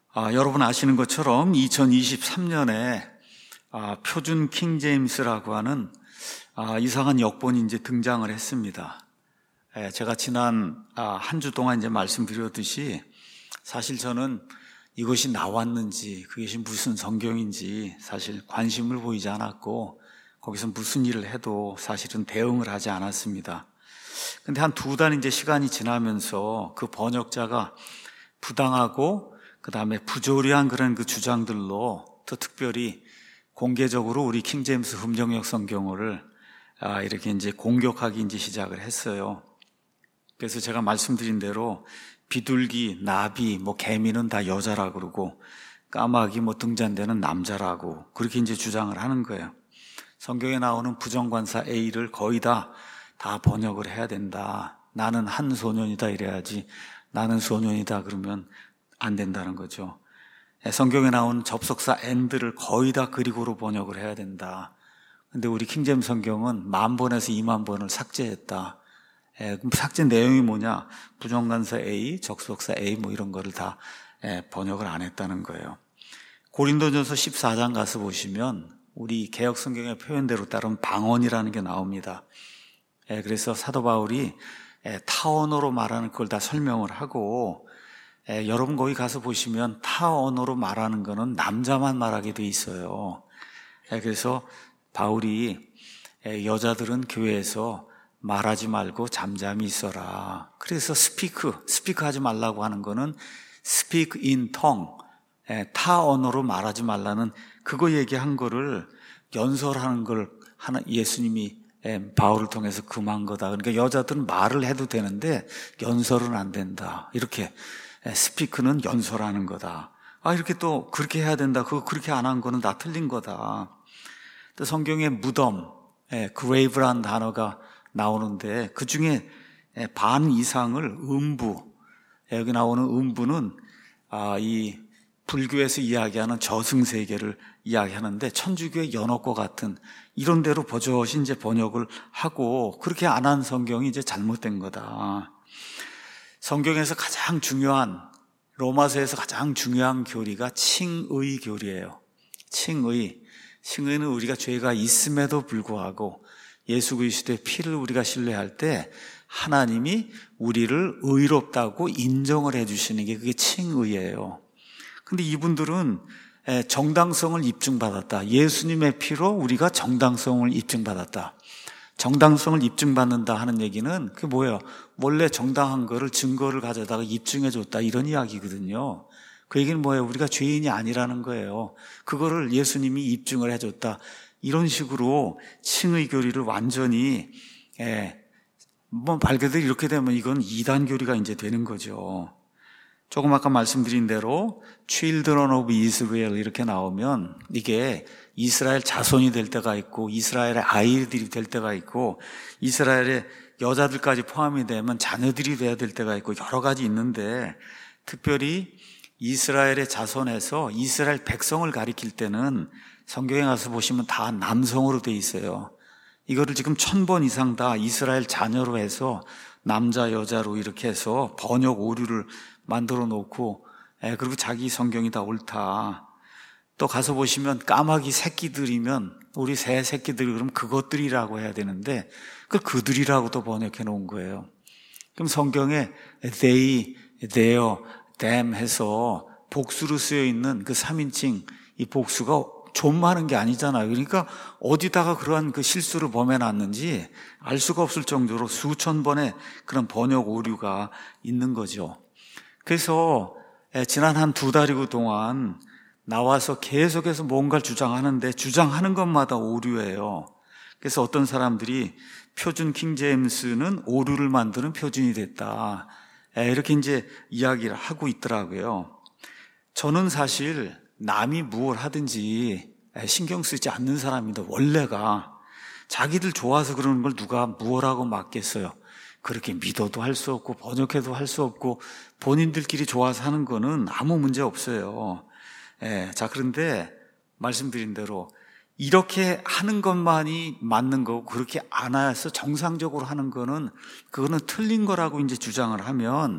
여러분 아시는 것처럼 2023년에 표준 킹제임스라고 하는 이상한 역본이 이제 등장을 했습니다. 제가 지난 한 주 동안 이제 말씀드렸듯이 사실 저는 이것이 나왔는지 그것이 무슨 성경인지 사실 관심을 보이지 않았고 거기서 무슨 일을 해도 사실은 대응을 하지 않았습니다. 근데 한 2달 이제 시간이 지나면서 그 번역자가 부당하고 그 다음에 부조리한 그런 그 주장들로 또 특별히 공개적으로 우리 킹제임스 흠정역 성경을 이렇게 이제 공격하기 이제 시작을 했어요. 그래서 제가 말씀드린 대로 비둘기, 나비, 개미는 다 여자라 그러고 까마귀 등잔대는 남자라고 그렇게 이제 주장을 하는 거예요. 성경에 나오는 부정관사 A를 거의 다 번역을 해야 된다. 나는 한 소년이다 이래야지 나는 소년이다 그러면 안 된다는 거죠. 성경에 나오는 접속사 and를 거의 다 그리고로 번역을 해야 된다. 근데 우리 킹제임 성경은 10,000번에서 20,000번을 삭제했다. 그럼 삭제 내용이 뭐냐? 부정관사 A, 접속사 A 이런 거를 다 번역을 안 했다는 거예요. 고린도전서 14장 가서 보시면 우리 개역 성경의 표현대로 따르면 방언이라는 게 나옵니다. 그래서 사도 바울이 타언어로 말하는 걸 다 설명을 하고 여러분 거기 가서 보시면 타언어로 말하는 거는 남자만 말하게 돼 있어요. 그래서 바울이 여자들은 교회에서 말하지 말고 잠잠히 있어라. 그래서 스피크 하지 말라고 하는 거는 speak in tongue, 타언어로 말하지 말라는 그거 얘기한 거를 연설하는 걸 예수님이 바울을 통해서 금한 거다. 그러니까 여자들은 말을 해도 되는데 연설은 안 된다. 이렇게 스피크는 연설하는 거다. 이렇게 또 그렇게 해야 된다. 그거 그렇게 안 한 거는 다 틀린 거다. 또 성경에 무덤, grave라는 단어가 나오는데 그 중에 반 이상을 음부, 여기 나오는 음부는 이 불교에서 이야기하는 저승세계를 이야기하는데 천주교의 연옥과 같은 이런 데로 버젓이 이제 번역을 하고 그렇게 안 한 성경이 이제 잘못된 거다. 성경에서 가장 중요한 로마서에서 가장 중요한 교리가 칭의 교리예요. 칭의는 우리가 죄가 있음에도 불구하고 예수 그리스도의 피를 우리가 신뢰할 때 하나님이 우리를 의롭다고 인정을 해주시는 게 그게 칭의예요. 근데 이분들은 정당성을 입증받았다. 예수님의 피로 우리가 정당성을 입증받았다. 정당성을 입증받는다 하는 얘기는 그게 뭐예요? 원래 정당한 거를 증거를 가져다가 입증해줬다 이런 이야기거든요. 그 얘기는 뭐예요? 우리가 죄인이 아니라는 거예요. 그거를 예수님이 입증을 해줬다. 이런 식으로 칭의 교리를 완전히 말 그대로 이렇게 되면 이건 이단 교리가 이제 되는 거죠. 조금 아까 말씀드린 대로 Children of Israel 이렇게 나오면 이게 이스라엘 자손이 될 때가 있고 이스라엘의 아이들이 될 때가 있고 이스라엘의 여자들까지 포함이 되면 자녀들이 돼야 될 때가 있고 여러 가지 있는데 특별히 이스라엘의 자손에서 이스라엘 백성을 가리킬 때는 성경에 가서 보시면 다 남성으로 돼 있어요. 이거를 지금 1000번 이상 다 이스라엘 자녀로 해서 남자 여자로 이렇게 해서 번역 오류를 만들어 놓고 그리고 자기 성경이 다 옳다. 또 가서 보시면 까마귀 새끼들이면 우리 새 새끼들이 그러면 그것들이라고 해야 되는데 그들이라고 또 번역해 놓은 거예요. 그럼 성경에 they, their, them 해서 복수로 쓰여 있는 그 3인칭 이 복수가 좀 많은 게 아니잖아요. 그러니까 어디다가 그러한 그 실수를 범해놨는지 알 수가 없을 정도로 수천 번의 그런 번역 오류가 있는 거죠. 그래서 지난 한 2달이고 동안 나와서 계속해서 뭔가를 주장하는데 주장하는 것마다 오류예요. 그래서 어떤 사람들이 표준 킹제임스는 오류를 만드는 표준이 됐다. 이렇게 이제 이야기를 하고 있더라고요. 저는 사실 남이 무엇 하든지 신경 쓰지 않는 사람입니다. 원래가 자기들 좋아서 그러는 걸 누가 무엇하고 맞겠어요. 그렇게 믿어도 할 수 없고 번역해도 할 수 없고 본인들끼리 좋아서 하는 거는 아무 문제 없어요. 자, 그런데 말씀드린 대로 이렇게 하는 것만이 맞는 거고 그렇게 안 해서 정상적으로 하는 거는 그거는 틀린 거라고 이제 주장을 하면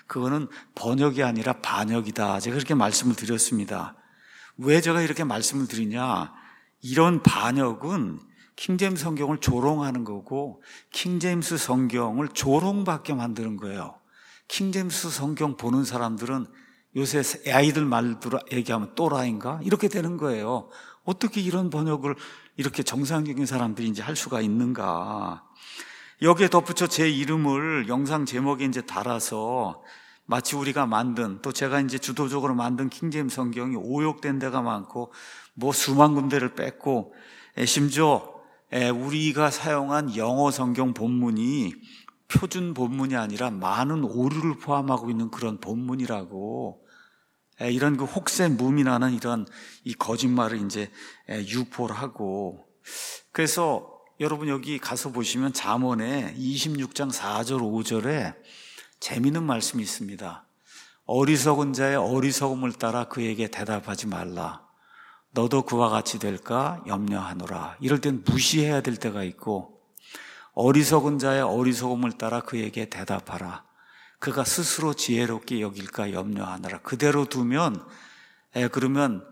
그거는 번역이 아니라 반역이다. 제가 그렇게 말씀을 드렸습니다. 왜 제가 이렇게 말씀을 드리냐? 이런 반역은 킹제임스 성경을 조롱하는 거고 킹제임스 성경을 조롱받게 만드는 거예요. 킹제임스 성경 보는 사람들은 요새 아이들 말로 얘기하면 또라이인가? 이렇게 되는 거예요. 어떻게 이런 번역을 이렇게 정상적인 사람들이 이제 할 수가 있는가? 여기에 덧붙여 제 이름을 영상 제목에 이제 달아서 마치 우리가 만든, 또 제가 이제 주도적으로 만든 킹제임스 성경이 오역된 데가 많고 뭐 수만 군데를 뺐고 심지어 우리가 사용한 영어 성경 본문이 표준 본문이 아니라 많은 오류를 포함하고 있는 그런 본문이라고, 이런 그 혹세무민하는 이런 이 거짓말을 이제 유포를 하고. 그래서 여러분 여기 가서 보시면 잠언에 26장 4절 5절에 재미있는 말씀이 있습니다. 어리석은 자의 어리석음을 따라 그에게 대답하지 말라. 너도 그와 같이 될까 염려하노라. 이럴 땐 무시해야 될 때가 있고, 어리석은 자의 어리석음을 따라 그에게 대답하라. 그가 스스로 지혜롭게 여길까 염려하노라. 그대로 두면 그러면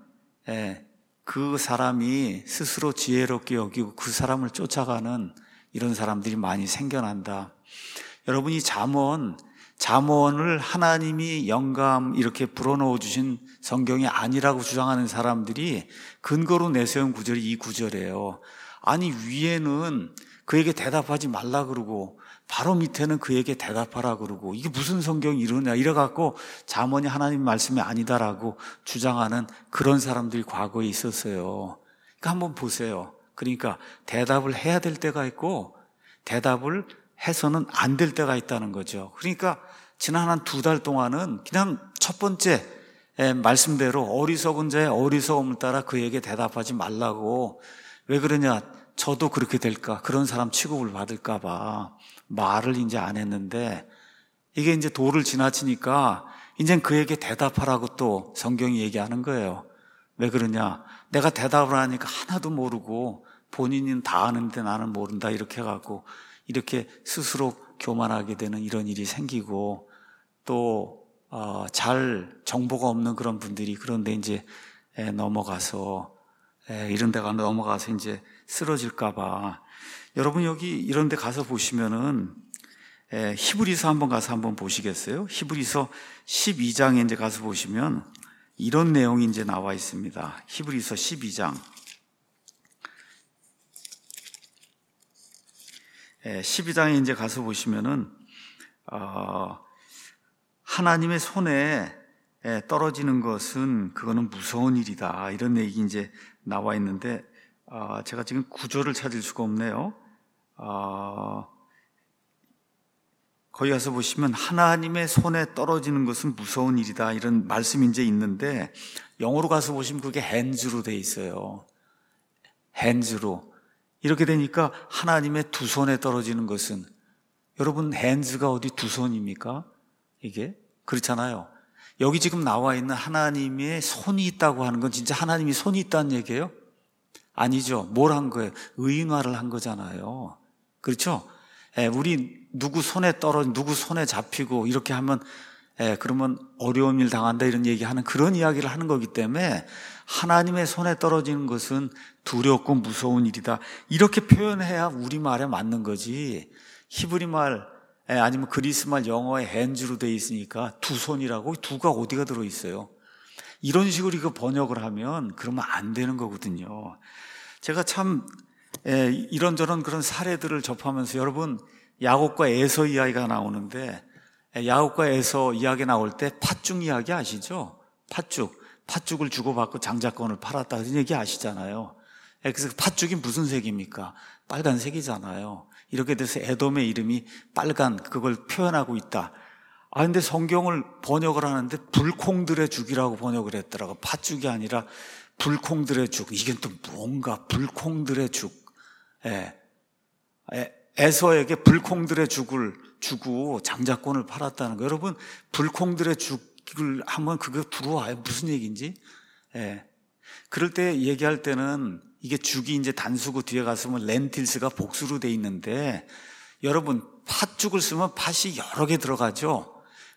그 사람이 스스로 지혜롭게 여기고 그 사람을 쫓아가는 이런 사람들이 많이 생겨난다. 여러분, 이 잠언을 하나님이 영감 이렇게 불어넣어 주신 성경이 아니라고 주장하는 사람들이 근거로 내세운 구절이 이 구절이에요. 아니, 위에는 그에게 대답하지 말라 그러고 바로 밑에는 그에게 대답하라 그러고, 이게 무슨 성경이 이러냐, 이래갖고 잠언이 하나님 말씀이 아니다라고 주장하는 그런 사람들이 과거에 있었어요. 그러니까 한번 보세요. 그러니까 대답을 해야 될 때가 있고 대답을 해서는 안 될 때가 있다는 거죠. 그러니까 지난 한 2달 동안은 그냥 첫 번째 말씀대로 어리석은 자의 어리석음을 따라 그에게 대답하지 말라고. 왜 그러냐? 저도 그렇게 될까? 그런 사람 취급을 받을까 봐 말을 이제 안 했는데, 이게 이제 도를 지나치니까 이제 그에게 대답하라고 또 성경이 얘기하는 거예요. 왜 그러냐? 내가 대답을 하니까 하나도 모르고 본인은 다 아는데 나는 모른다 이렇게 해갖고 이렇게 스스로 교만하게 되는 이런 일이 생기고, 또 잘 정보가 없는 그런 분들이 그런데 이제 넘어가서 이런 데가 넘어가서 이제 쓰러질까 봐. 여러분 여기 이런 데 가서 보시면은 히브리서 한번 가서 한번 보시겠어요? 히브리서 12장에 이제 가서 보시면 이런 내용이 이제 나와 있습니다. 히브리서 12장. 12장에 이제 가서 보시면은 하나님의 손에 떨어지는 것은 그거는 무서운 일이다, 이런 얘기 이제 나와 있는데, 제가 지금 구절을 찾을 수가 없네요. 거기 가서 보시면 하나님의 손에 떨어지는 것은 무서운 일이다, 이런 말씀이 이제 있는데, 영어로 가서 보시면 그게 hands로 돼 있어요. hands로. 이렇게 되니까 하나님의 두 손에 떨어지는 것은, 여러분 hands가 어디 두 손입니까? 이게 그렇잖아요. 여기 지금 나와 있는 하나님의 손이 있다고 하는 건 진짜 하나님이 손이 있다는 얘기예요? 아니죠. 뭘 한 거예요? 의인화를 한 거잖아요. 그렇죠? 우리 누구 손에 누구 손에 잡히고 이렇게 하면 그러면 어려운 일 당한다 이런 얘기하는 그런 이야기를 하는 거기 때문에, 하나님의 손에 떨어지는 것은 두렵고 무서운 일이다, 이렇게 표현해야 우리말에 맞는 거지. 히브리말 아니면 그리스말 영어에 핸즈로 되어 있으니까 두 손이라고, 두가 어디가 들어있어요? 이런 식으로 이거 번역을 하면 그러면 안 되는 거거든요. 제가 참 이런저런 그런 사례들을 접하면서, 여러분 야곱과 에서 이야기가 나오는데, 야곱과 에서 이야기 나올 때 팥죽 이야기 아시죠? 팥죽을 주고받고 장자권을 팔았다 그런 얘기 아시잖아요. 그래서 팥죽이 무슨 색입니까? 빨간색이잖아요. 이렇게 돼서 에돔의 이름이 빨간, 그걸 표현하고 있다. 근데 성경을 번역을 하는데 불콩들의 죽이라고 번역을 했더라고. 팥죽이 아니라 불콩들의 죽. 이게 또 뭔가, 불콩들의 죽. 에서에게 불콩들의 죽을 주고 장자권을 팔았다는 거. 여러분, 불콩들의 죽을 하면 그게 들어와요. 무슨 얘기인지. 그럴 때 얘기할 때는 이게 죽이 이제 단수고 뒤에 가서 보면 렌틸스가 복수로 돼 있는데, 여러분 팥죽을 쓰면 팥이 여러 개 들어가죠.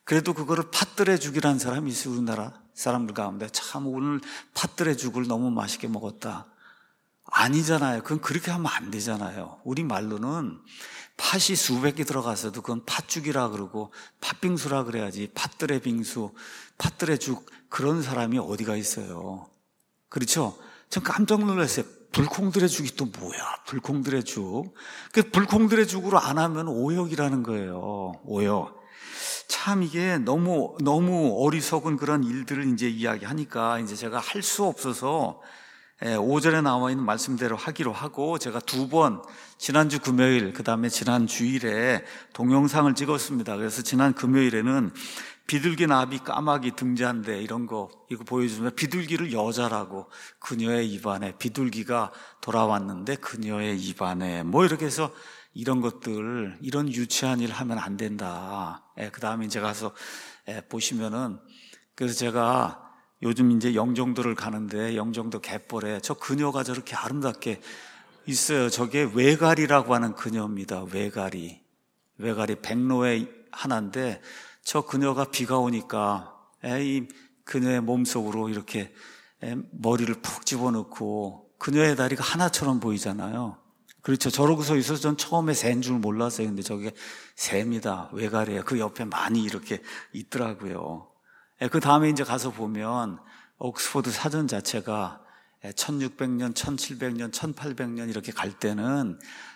그래도 그거를 팥들의 죽이라는 사람이 있어요. 우리나라 사람들 가운데. 참 오늘 팥들의 죽을 너무 맛있게 먹었다. 아니잖아요. 그건 그렇게 하면 안 되잖아요. 우리 말로는 팥이 수백 개 들어가서도 그건 팥죽이라 그러고 팥빙수라 그래야지. 팥들의 빙수, 팥들의 죽, 그런 사람이 어디가 있어요. 그렇죠? 전 깜짝 놀랐어요. 불콩들의 죽이 또 뭐야? 불콩들의 죽. 그 불콩들의 죽으로 안 하면 오역이라는 거예요. 오역. 참 이게 너무 어리석은 그런 일들을 이제 이야기하니까 이제 제가 할 수 없어서 5절에 나와 있는 말씀대로 하기로 하고, 제가 2번, 지난주 금요일, 그 다음에 지난 주일에 동영상을 찍었습니다. 그래서 지난 금요일에는 비둘기, 나비, 까마귀, 등잔대 이거 보여주면 비둘기를 여자라고, 그녀의 입안에 비둘기가 돌아왔는데 그녀의 입안에 이렇게 해서 이런 것들, 이런 유치한 일 하면 안 된다. 그 다음에 이제 가서 보시면은, 그래서 제가 요즘 이제 영종도를 가는데 영종도 갯벌에 저 그녀가 저렇게 아름답게 있어요. 저게 외가리라고 하는 그녀입니다. 외가리 백로의 하나인데, 저 그녀가 비가 오니까 이 그녀의 몸속으로 이렇게 머리를 푹 집어넣고 그녀의 다리가 하나처럼 보이잖아요. 그렇죠. 저러고서 있어서 전 처음에 새인 줄 몰랐어요. 근데 저게 새입니다. 외가리예요. 그 옆에 많이 이렇게 있더라고요. 그 다음에 이제 가서 보면 옥스퍼드 사전 자체가 1600년, 1700년, 1800년 이렇게 갈 때는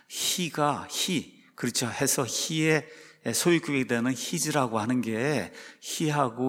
그렇죠. 해서 희의 소유격이 되는 히즈라고 하는 게 희하고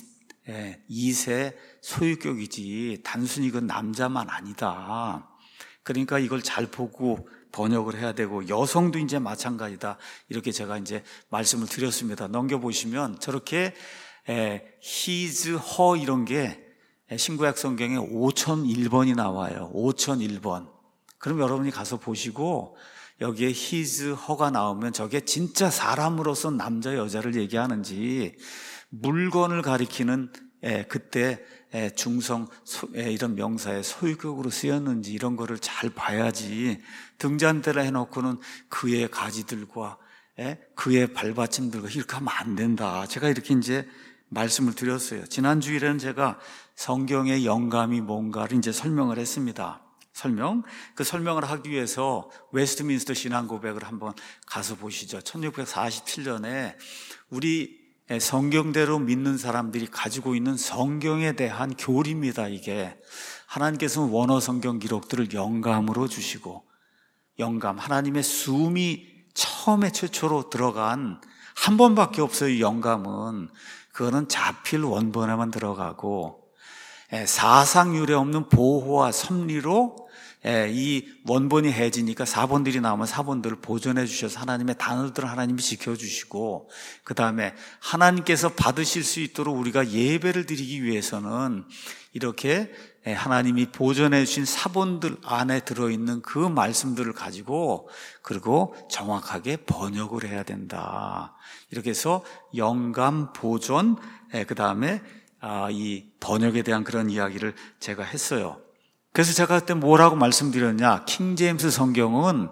이세 소유격이지 단순히 그건 남자만 아니다. 그러니까 이걸 잘 보고 번역을 해야 되고, 여성도 이제 마찬가지다. 이렇게 제가 이제 말씀을 드렸습니다. 넘겨보시면 저렇게 his, her 이런 게 신구약 성경에 5001번이 나와요. 5001번. 그럼 여러분이 가서 보시고 여기에 his, her가 나오면 저게 진짜 사람으로서 남자, 여자를 얘기하는지, 물건을 가리키는 그때 중성 이런 명사의 소유격으로 쓰였는지 이런 거를 잘 봐야지, 등잔대라 해놓고는 그의 가지들과 그의 발받침들과 이렇게 하면 안 된다. 제가 이렇게 이제 말씀을 드렸어요. 지난 주일에는 제가 성경의 영감이 뭔가를 이제 설명을 했습니다. 그 설명을 하기 위해서 웨스트민스터 신앙 고백을 한번 가서 보시죠. 1647년에 우리 성경대로 믿는 사람들이 가지고 있는 성경에 대한 교리입니다. 이게 하나님께서는 원어 성경 기록들을 영감으로 주시고, 하나님의 숨이 처음에 최초로 들어간 한 번밖에 없어요. 영감은 그거는 자필 원본에만 들어가고, 사상 유례 없는 보호와 섭리로 이 원본이 해지니까 4번들이 나오면 4번들을 보존해 주셔서 하나님의 단어들을 하나님이 지켜주시고, 그 다음에 하나님께서 받으실 수 있도록 우리가 예배를 드리기 위해서는 이렇게 하나님이 보존해 주신 사본들 안에 들어있는 그 말씀들을 가지고, 그리고 정확하게 번역을 해야 된다. 이렇게 해서 영감, 보존, 그 다음에 이 번역에 대한 그런 이야기를 제가 했어요. 그래서 제가 그때 뭐라고 말씀드렸냐, 킹제임스 성경은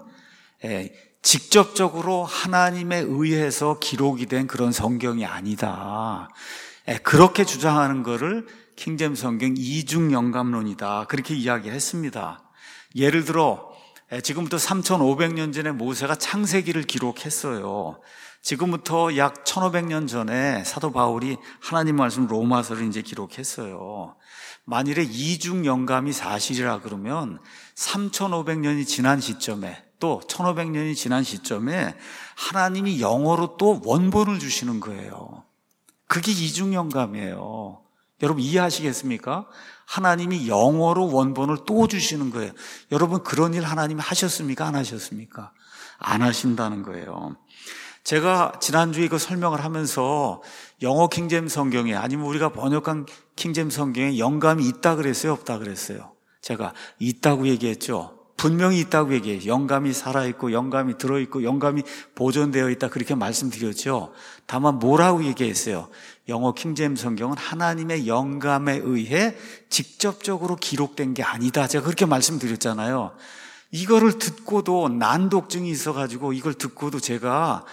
직접적으로 하나님에 의해서 기록이 된 그런 성경이 아니다. 그렇게 주장하는 거를 킹제임스 성경 이중 영감론이다, 그렇게 이야기했습니다. 예를 들어 지금부터 3500년 전에 모세가 창세기를 기록했어요. 지금부터 약 1500년 전에 사도 바울이 하나님 말씀 로마서를 이제 기록했어요. 만일에 이중 영감이 사실이라 그러면 3500년이 지난 시점에, 또 1500년이 지난 시점에 하나님이 영어로 또 원본을 주시는 거예요. 그게 이중 영감이에요. 여러분 이해하시겠습니까? 하나님이 영어로 원본을 또 주시는 거예요. 여러분 그런 일 하나님이 하셨습니까? 안 하셨습니까? 안 하신다는 거예요. 제가 지난주에 이거 설명을 하면서 영어 킹제임스 성경에, 아니면 우리가 번역한 킹제임스 성경에 영감이 있다 그랬어요? 없다 그랬어요? 제가 있다고 얘기했죠. 분명히 있다고 얘기해요. 영감이 살아있고 영감이 들어있고 영감이 보존되어 있다, 그렇게 말씀드렸죠. 다만 뭐라고 얘기했어요? 영어 킹제임스 성경은 하나님의 영감에 의해 직접적으로 기록된 게 아니다, 제가 그렇게 말씀드렸잖아요. 이거를 듣고도 난독증이 있어가지고 이걸 듣고도 제가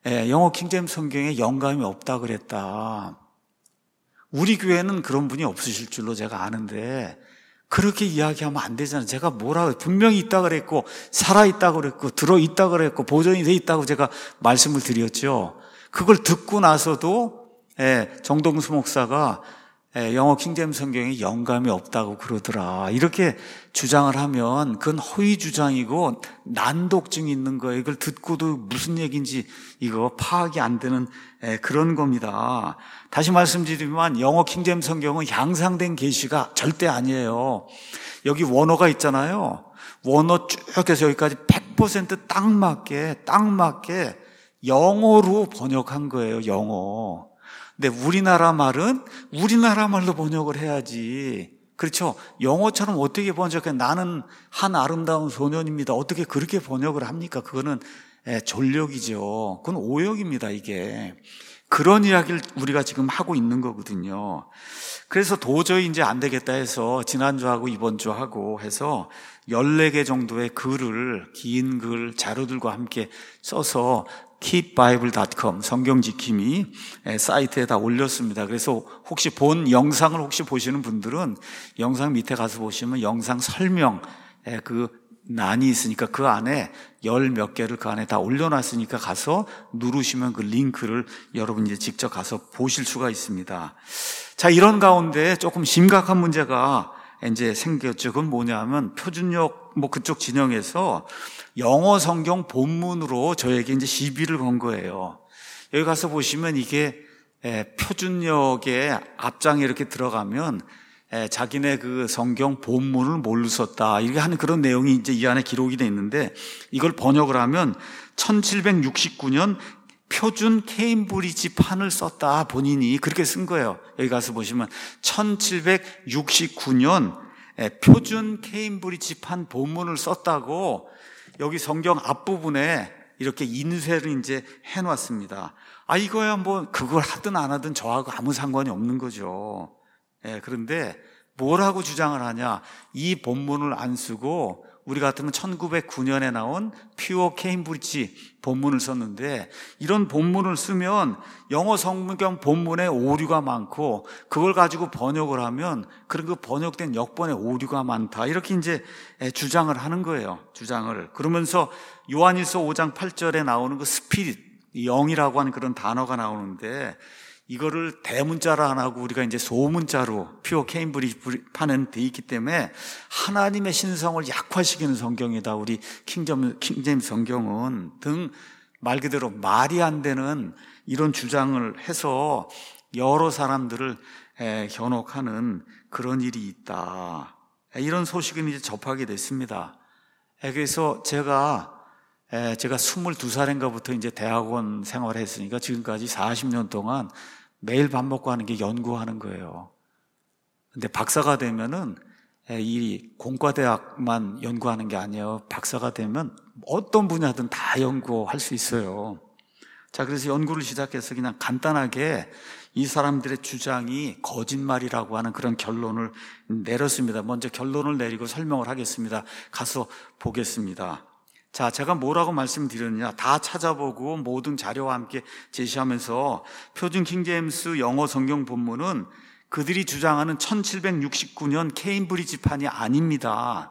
영어 킹제임스 성경에 영감이 없다 그랬다. 우리 교회는 그런 분이 없으실 줄로 제가 아는데 그렇게 이야기하면 안 되잖아요. 제가 뭐라고 분명히 있다 그랬고 살아있다 그랬고 들어있다 그랬고 보존이 돼 있다고 제가 말씀을 드렸죠. 그걸 듣고 나서도 정동수 목사가 영어 킹제임스 성경에 영감이 없다고 그러더라. 이렇게 주장을 하면 그건 허위 주장이고 난독증이 있는 거예요. 이걸 듣고도 무슨 얘기인지 이거 파악이 안 되는 그런 겁니다. 다시 말씀드리면 영어 킹제임스 성경은 양상된 계시가 절대 아니에요. 여기 원어가 있잖아요. 원어 쭉 해서 여기까지 100% 딱 맞게 영어로 번역한 거예요. 영어. 근데 우리나라 말은 우리나라 말로 번역을 해야지. 그렇죠? 영어처럼 어떻게 번역해? 나는 한 아름다운 소년입니다. 어떻게 그렇게 번역을 합니까? 그거는 졸력이죠. 그건 오역입니다, 이게. 그런 이야기를 우리가 지금 하고 있는 거거든요. 그래서 도저히 이제 안 되겠다 해서 지난주하고 이번주하고 해서 14개 정도의 글을, 긴 글, 자료들과 함께 써서 keepbible.com 성경지킴이 사이트에다 올렸습니다. 그래서 혹시 본 영상을 혹시 보시는 분들은 영상 밑에 가서 보시면 영상 설명 그 난이 있으니까 그 안에 10몇 개를 그 안에 다 올려놨으니까 가서 누르시면 그 링크를 여러분 이제 직접 가서 보실 수가 있습니다. 자, 이런 가운데 조금 심각한 문제가 이제 생겼죠. 그건 뭐냐면 표준역 그쪽 진영에서 영어 성경 본문으로 저에게 이제 시비를 건 거예요. 여기 가서 보시면 이게 표준역의 앞장에 이렇게 들어가면 자기네 그 성경 본문을 뭘로 썼다 이렇게 하는 그런 내용이 이제 이 안에 기록이 돼 있는데 이걸 번역을 하면 1769년 표준 케임브리지 판을 썼다 본인이 그렇게 쓴 거예요. 여기 가서 보시면 1769년 표준 케임브리지 판 본문을 썼다고 여기 성경 앞부분에 이렇게 인쇄를 이제 해놨습니다. 이거야 뭐 그걸 하든 안 하든 저하고 아무 상관이 없는 거죠. 그런데 뭐라고 주장을 하냐? 이 본문을 안 쓰고 우리 같으면 1909년에 나온 퓨어 케임브리지 본문을 썼는데 이런 본문을 쓰면 영어 성경 본문에 오류가 많고 그걸 가지고 번역을 하면 그런 그 번역된 역본에 오류가 많다. 이렇게 이제 주장을 하는 거예요. 주장을. 그러면서 요한일서 5장 8절에 나오는 그 스피릿, 영이라고 하는 그런 단어가 나오는데 이거를 대문자로 안 하고 우리가 이제 소문자로 퓨어 케임브리지 판은 돼 있기 때문에 하나님의 신성을 약화시키는 성경이다. 우리 킹제임스 성경은 등 말 그대로 말이 안 되는 이런 주장을 해서 여러 사람들을 현혹하는 그런 일이 있다. 이런 소식을 이제 접하게 됐습니다. 그래서 제가 22살인가부터 이제 대학원 생활을 했으니까 지금까지 40년 동안 매일 밥 먹고 하는 게 연구하는 거예요. 근데 박사가 되면은 이 공과대학만 연구하는 게 아니에요. 박사가 되면 어떤 분야든 다 연구할 수 있어요. 자, 그래서 연구를 시작해서 그냥 간단하게 이 사람들의 주장이 거짓말이라고 하는 그런 결론을 내렸습니다. 먼저 결론을 내리고 설명을 하겠습니다. 가서 보겠습니다. 자, 제가 뭐라고 말씀드렸느냐 다 찾아보고 모든 자료와 함께 제시하면서 표준 킹제임스 영어 성경 본문은 그들이 주장하는 1769년 케임브리지 판이 아닙니다.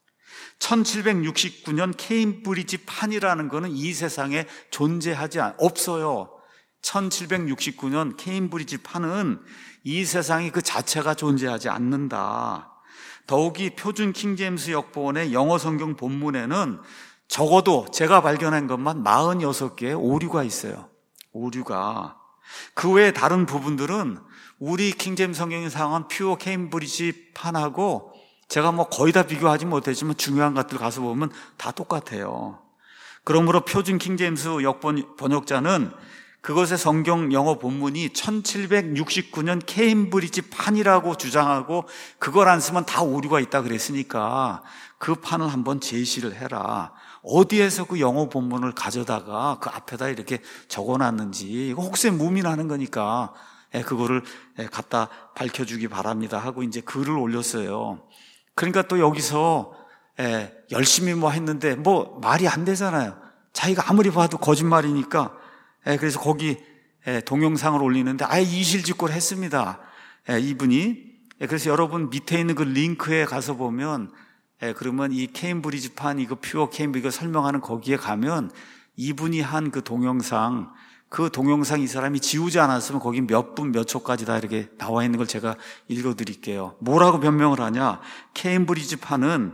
1769년 케임브리지 판이라는 것은 이 세상에 없어요. 1769년 케임브리지 판은 이 세상에 그 자체가 존재하지 않는다. 더욱이 표준 킹제임스 역본의 영어 성경 본문에는 적어도 제가 발견한 것만 46개의 오류가 있어요. 오류가. 그 외에 다른 부분들은 우리 킹제임스 성경에 사용한 퓨어 케임브리지 판하고 제가 거의 다 비교하지 못했지만 중요한 것들 가서 보면 다 똑같아요. 그러므로 표준 킹제임스 역본 번역자는 그것의 성경 영어 본문이 1769년 케임브리지 판이라고 주장하고 그걸 안 쓰면 다 오류가 있다 그랬으니까 그 판을 한번 제시를 해라. 어디에서 그 영어 본문을 가져다가 그 앞에다 이렇게 적어놨는지 이거 혹시 무민하는 거니까 그거를 갖다 밝혀주기 바랍니다 하고 이제 글을 올렸어요. 그러니까 또 여기서 열심히 했는데 말이 안 되잖아요. 자기가 아무리 봐도 거짓말이니까 그래서 거기 동영상을 올리는데 아예 이실직고를 했습니다. 이분이. 그래서 여러분 밑에 있는 그 링크에 가서 보면 그러면 이 케임브리지판 이거 퓨어 케임브리지 이거 설명하는 거기에 가면 이분이 한 그 동영상 이 사람이 지우지 않았으면 거기 몇 분 몇 초까지 다 이렇게 나와 있는 걸 제가 읽어드릴게요. 뭐라고 변명을 하냐? 케임브리지는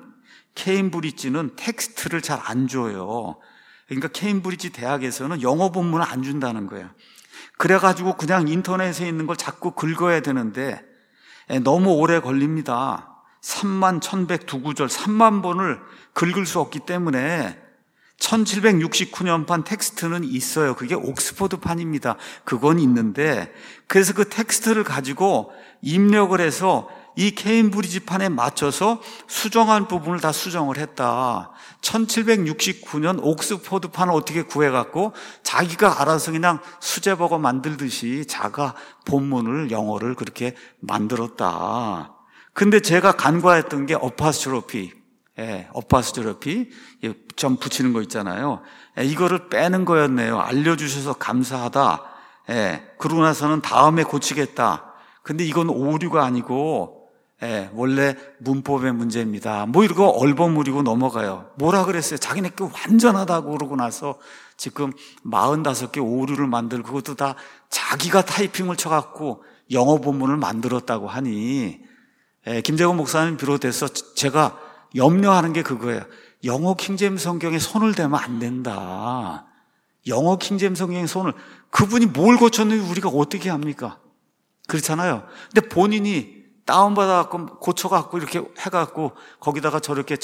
텍스트를 잘 안 줘요. 그러니까 케임브리지 대학에서는 영어 본문을 안 준다는 거예요. 그래가지고 그냥 인터넷에 있는 걸 자꾸 긁어야 되는데 너무 오래 걸립니다. 31,102구절 3만 번을 긁을 수 없기 때문에 1769년판 텍스트는 있어요. 그게 옥스포드판입니다. 그건 있는데 그래서 그 텍스트를 가지고 입력을 해서 이 케임브리지판에 맞춰서 수정한 부분을 다 수정을 했다. 1769년 옥스포드판을 어떻게 구해갖고 자기가 알아서 그냥 수제버거 만들듯이 자가 본문을 영어를 그렇게 만들었다. 근데 제가 간과했던 게 어파스트로피 점 붙이는 거 있잖아요. 이거를 빼는 거였네요. 알려주셔서 감사하다. 그러고 나서는 다음에 고치겠다. 근데 이건 오류가 아니고 원래 문법의 문제입니다. 뭐 이러고 얼버무리고 넘어가요. 뭐라 그랬어요? 자기네 게 완전하다고 그러고 나서 지금 45개 오류를 만들고 그것도 다 자기가 타이핑을 쳐갖고 영어 본문을 만들었다고 하니 김재건 목사님 비롯해서 제가 염려하는 게 그거예요. 영어 킹제임스 성경에 손을 대면 안 된다. 영어 킹제임스 성경에 손을 그분이 뭘 고쳤는지 우리가 어떻게 합니까? 그렇잖아요. 근데 본인이 다운받아갖고 고쳐갖고 이렇게 해갖고 거기다가 저렇게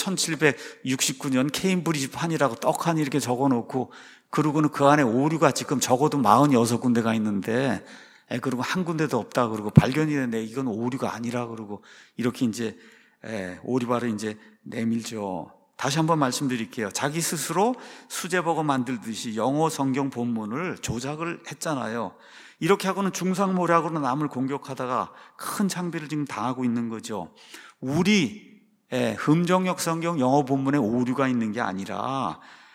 1769년 케임브리지 판이라고 떡하니 이렇게 적어놓고 그러고는 그 안에 오류가 지금 적어도 46군데가 있는데 그리고 한 군데도 없다 그러고 발견이 됐는데 이건 오류가 아니라 그러고 이렇게 이제 오리발을 이제 내밀죠. 다시 한번 말씀드릴게요. 자기 스스로 수제버거 만들듯이 영어 성경 본문을 조작을 했잖아요. 이렇게 하고는 중상모략으로 남을 공격하다가 큰 창피를 지금 당하고 있는 거죠. 우리 흠정역 성경 영어 본문에 오류가 있는 게 아니라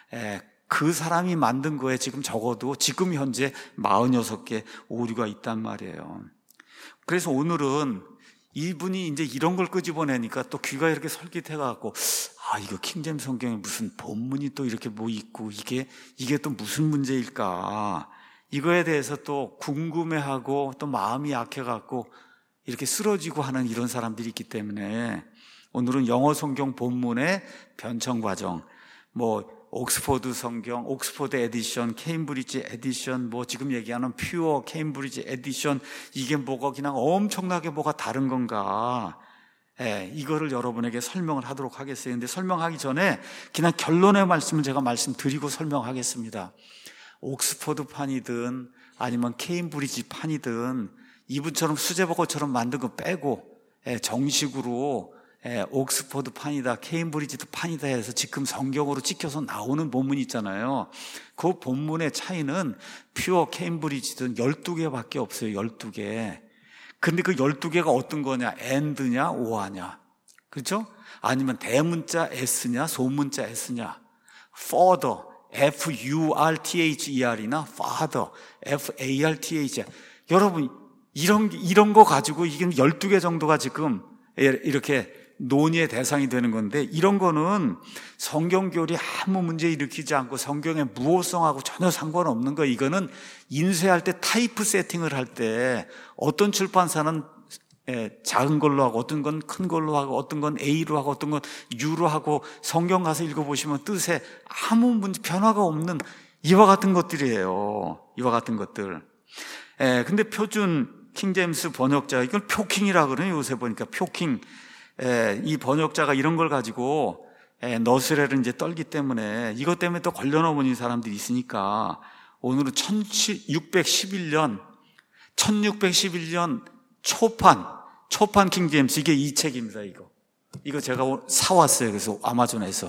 그 사람이 만든 거에 지금 적어도 지금 현재 46개 오류가 있단 말이에요. 그래서 오늘은 이분이 이제 이런 걸 끄집어내니까 또 귀가 이렇게 솔깃해갖고 이거 킹제임스 성경에 무슨 본문이 또 이렇게 뭐 있고 이게 또 무슨 문제일까? 이거에 대해서 또 궁금해하고 또 마음이 약해갖고 이렇게 쓰러지고 하는 이런 사람들이 있기 때문에 오늘은 영어 성경 본문의 변청 과정, 뭐 옥스포드 성경, 옥스포드 에디션, 케임브리지 에디션, 뭐 지금 얘기하는 퓨어 케임브리지 에디션, 이게 뭐가 그냥 엄청나게 뭐가 다른 건가? 이거를 여러분에게 설명을 하도록 하겠어요. 근데 설명하기 전에 그냥 결론의 말씀을 제가 말씀드리고 설명하겠습니다. 옥스포드 판이든 아니면 케임브리지 판이든 이분처럼 수제버거처럼 만든 거 빼고 정식으로 옥스포드 판이다, 케임브리지도 판이다 해서 지금 성경으로 찍혀서 나오는 본문이 있잖아요. 그 본문의 차이는 퓨어 케임브리지든 12개밖에 없어요. 12개. 근데 그 12개가 어떤 거냐? and냐, or냐. 그렇죠? 아니면 대문자 s냐, 소문자 s냐. further, F-U-R-T-H-E-R이나 father, F-A-R-T-H. 여러분, 이런 거 가지고 이게 12개 정도가 지금 이렇게 논의의 대상이 되는 건데 이런 거는 성경교리 아무 문제 일으키지 않고 성경의 무호성하고 전혀 상관없는 거예요. 이거는 인쇄할 때 타이프 세팅을 할 때 어떤 출판사는 작은 걸로 하고 어떤 건 큰 걸로 하고 어떤 건 A로 하고 어떤 건 U로 하고 성경 가서 읽어보시면 뜻에 아무 문제 변화가 없는 이와 같은 것들이에요. 이와 같은 것들. 근데 표준 킹제임스 번역자 이걸 표킹이라 그러네요. 요새 보니까 표킹. 이 번역자가 이런 걸 가지고 너스레를 이제 떨기 때문에 이것 때문에 또 걸려넘은 사람들이 있으니까 오늘은 1611년 초판 킹제임스 이게 이 책입니다. 이거 제가 사왔어요. 그래서 아마존에서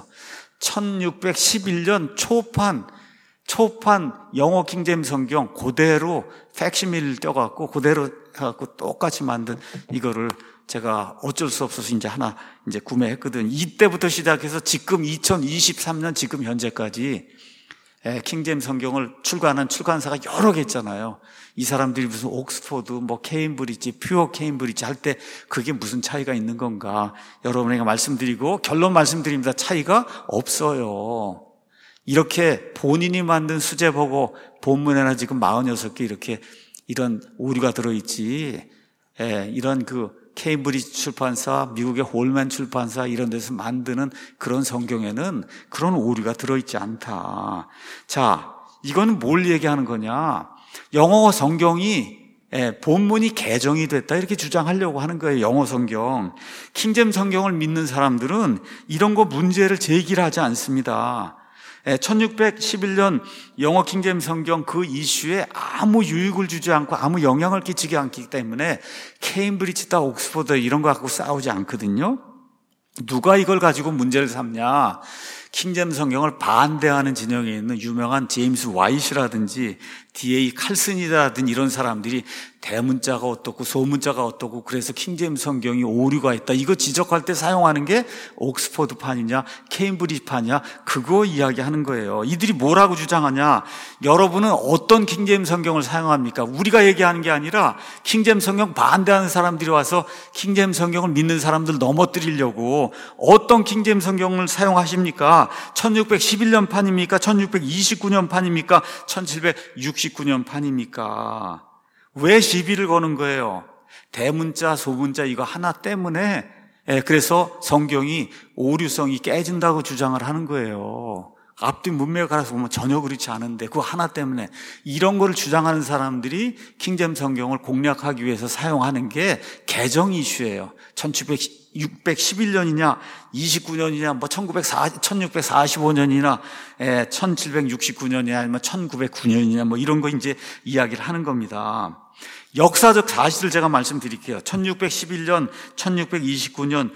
1611년 초판 영어 킹제임스 성경 그대로 팩시밀을 떼갖고 그대로 해갖고 똑같이 만든 이거를 제가 어쩔 수 없어서 이제 하나 이제 구매했거든요. 이때부터 시작해서 지금 2023년 지금 현재까지 킹제임스 성경을 출간한 출간사가 여러 개 있잖아요. 이 사람들이 무슨 옥스포드, 뭐 케임브리지, 퓨어 케임브리지 할 때 그게 무슨 차이가 있는 건가? 여러분에게 말씀드리고 결론 말씀드립니다. 차이가 없어요. 이렇게 본인이 만든 수제 보고 본문에나 지금 46개 이렇게 이런 오류가 들어있지. 이런 케임브리지 출판사, 미국의 홀맨 출판사 이런 데서 만드는 그런 성경에는 그런 오류가 들어있지 않다. 자, 이건 뭘 얘기하는 거냐? 영어 성경이 본문이 개정이 됐다 이렇게 주장하려고 하는 거예요. 영어 성경. 킹제임스 성경을 믿는 사람들은 이런 거 문제를 제기를 하지 않습니다. 1611년 영어 킹제임스 성경 그 이슈에 아무 유익을 주지 않고 아무 영향을 끼치지 않기 때문에 케임브리지다 옥스퍼드 이런 거 갖고 싸우지 않거든요. 누가 이걸 가지고 문제를 삼냐? 킹제임스 성경을 반대하는 진영에 있는 유명한 제임스 와이시라든지 D.A. 칼슨이라든지 이런 사람들이 대문자가 어떻고 소문자가 어떻고 그래서 킹제임스 성경이 오류가 있다 이거 지적할 때 사용하는 게 옥스퍼드판이냐 케임브리지판이냐 그거 이야기하는 거예요. 이들이 뭐라고 주장하냐? 여러분은 어떤 킹제임스 성경을 사용합니까? 우리가 얘기하는 게 아니라 킹제임스 성경 반대하는 사람들이 와서 킹제임스 성경을 믿는 사람들 넘어뜨리려고 어떤 킹제임스 성경을 사용하십니까? 1611년 판입니까? 1629년 판입니까? 1769년 판입니까? 왜 시비를 거는 거예요? 대문자, 소문자 이거 하나 때문에 그래서 성경이 오류성이 깨진다고 주장을 하는 거예요. 앞뒤 문맥을 갈아서 보면 전혀 그렇지 않은데 그거 하나 때문에 이런 거를 주장하는 사람들이 킹제임스 성경을 공략하기 위해서 사용하는 게 개정 이슈예요. 1611년이냐 29년이냐 뭐 1645년이나 1769년이냐 아니면 1909년이냐 뭐 이런 거 이제 이야기를 하는 겁니다. 역사적 사실을 제가 말씀드릴게요. 1611년, 1629년,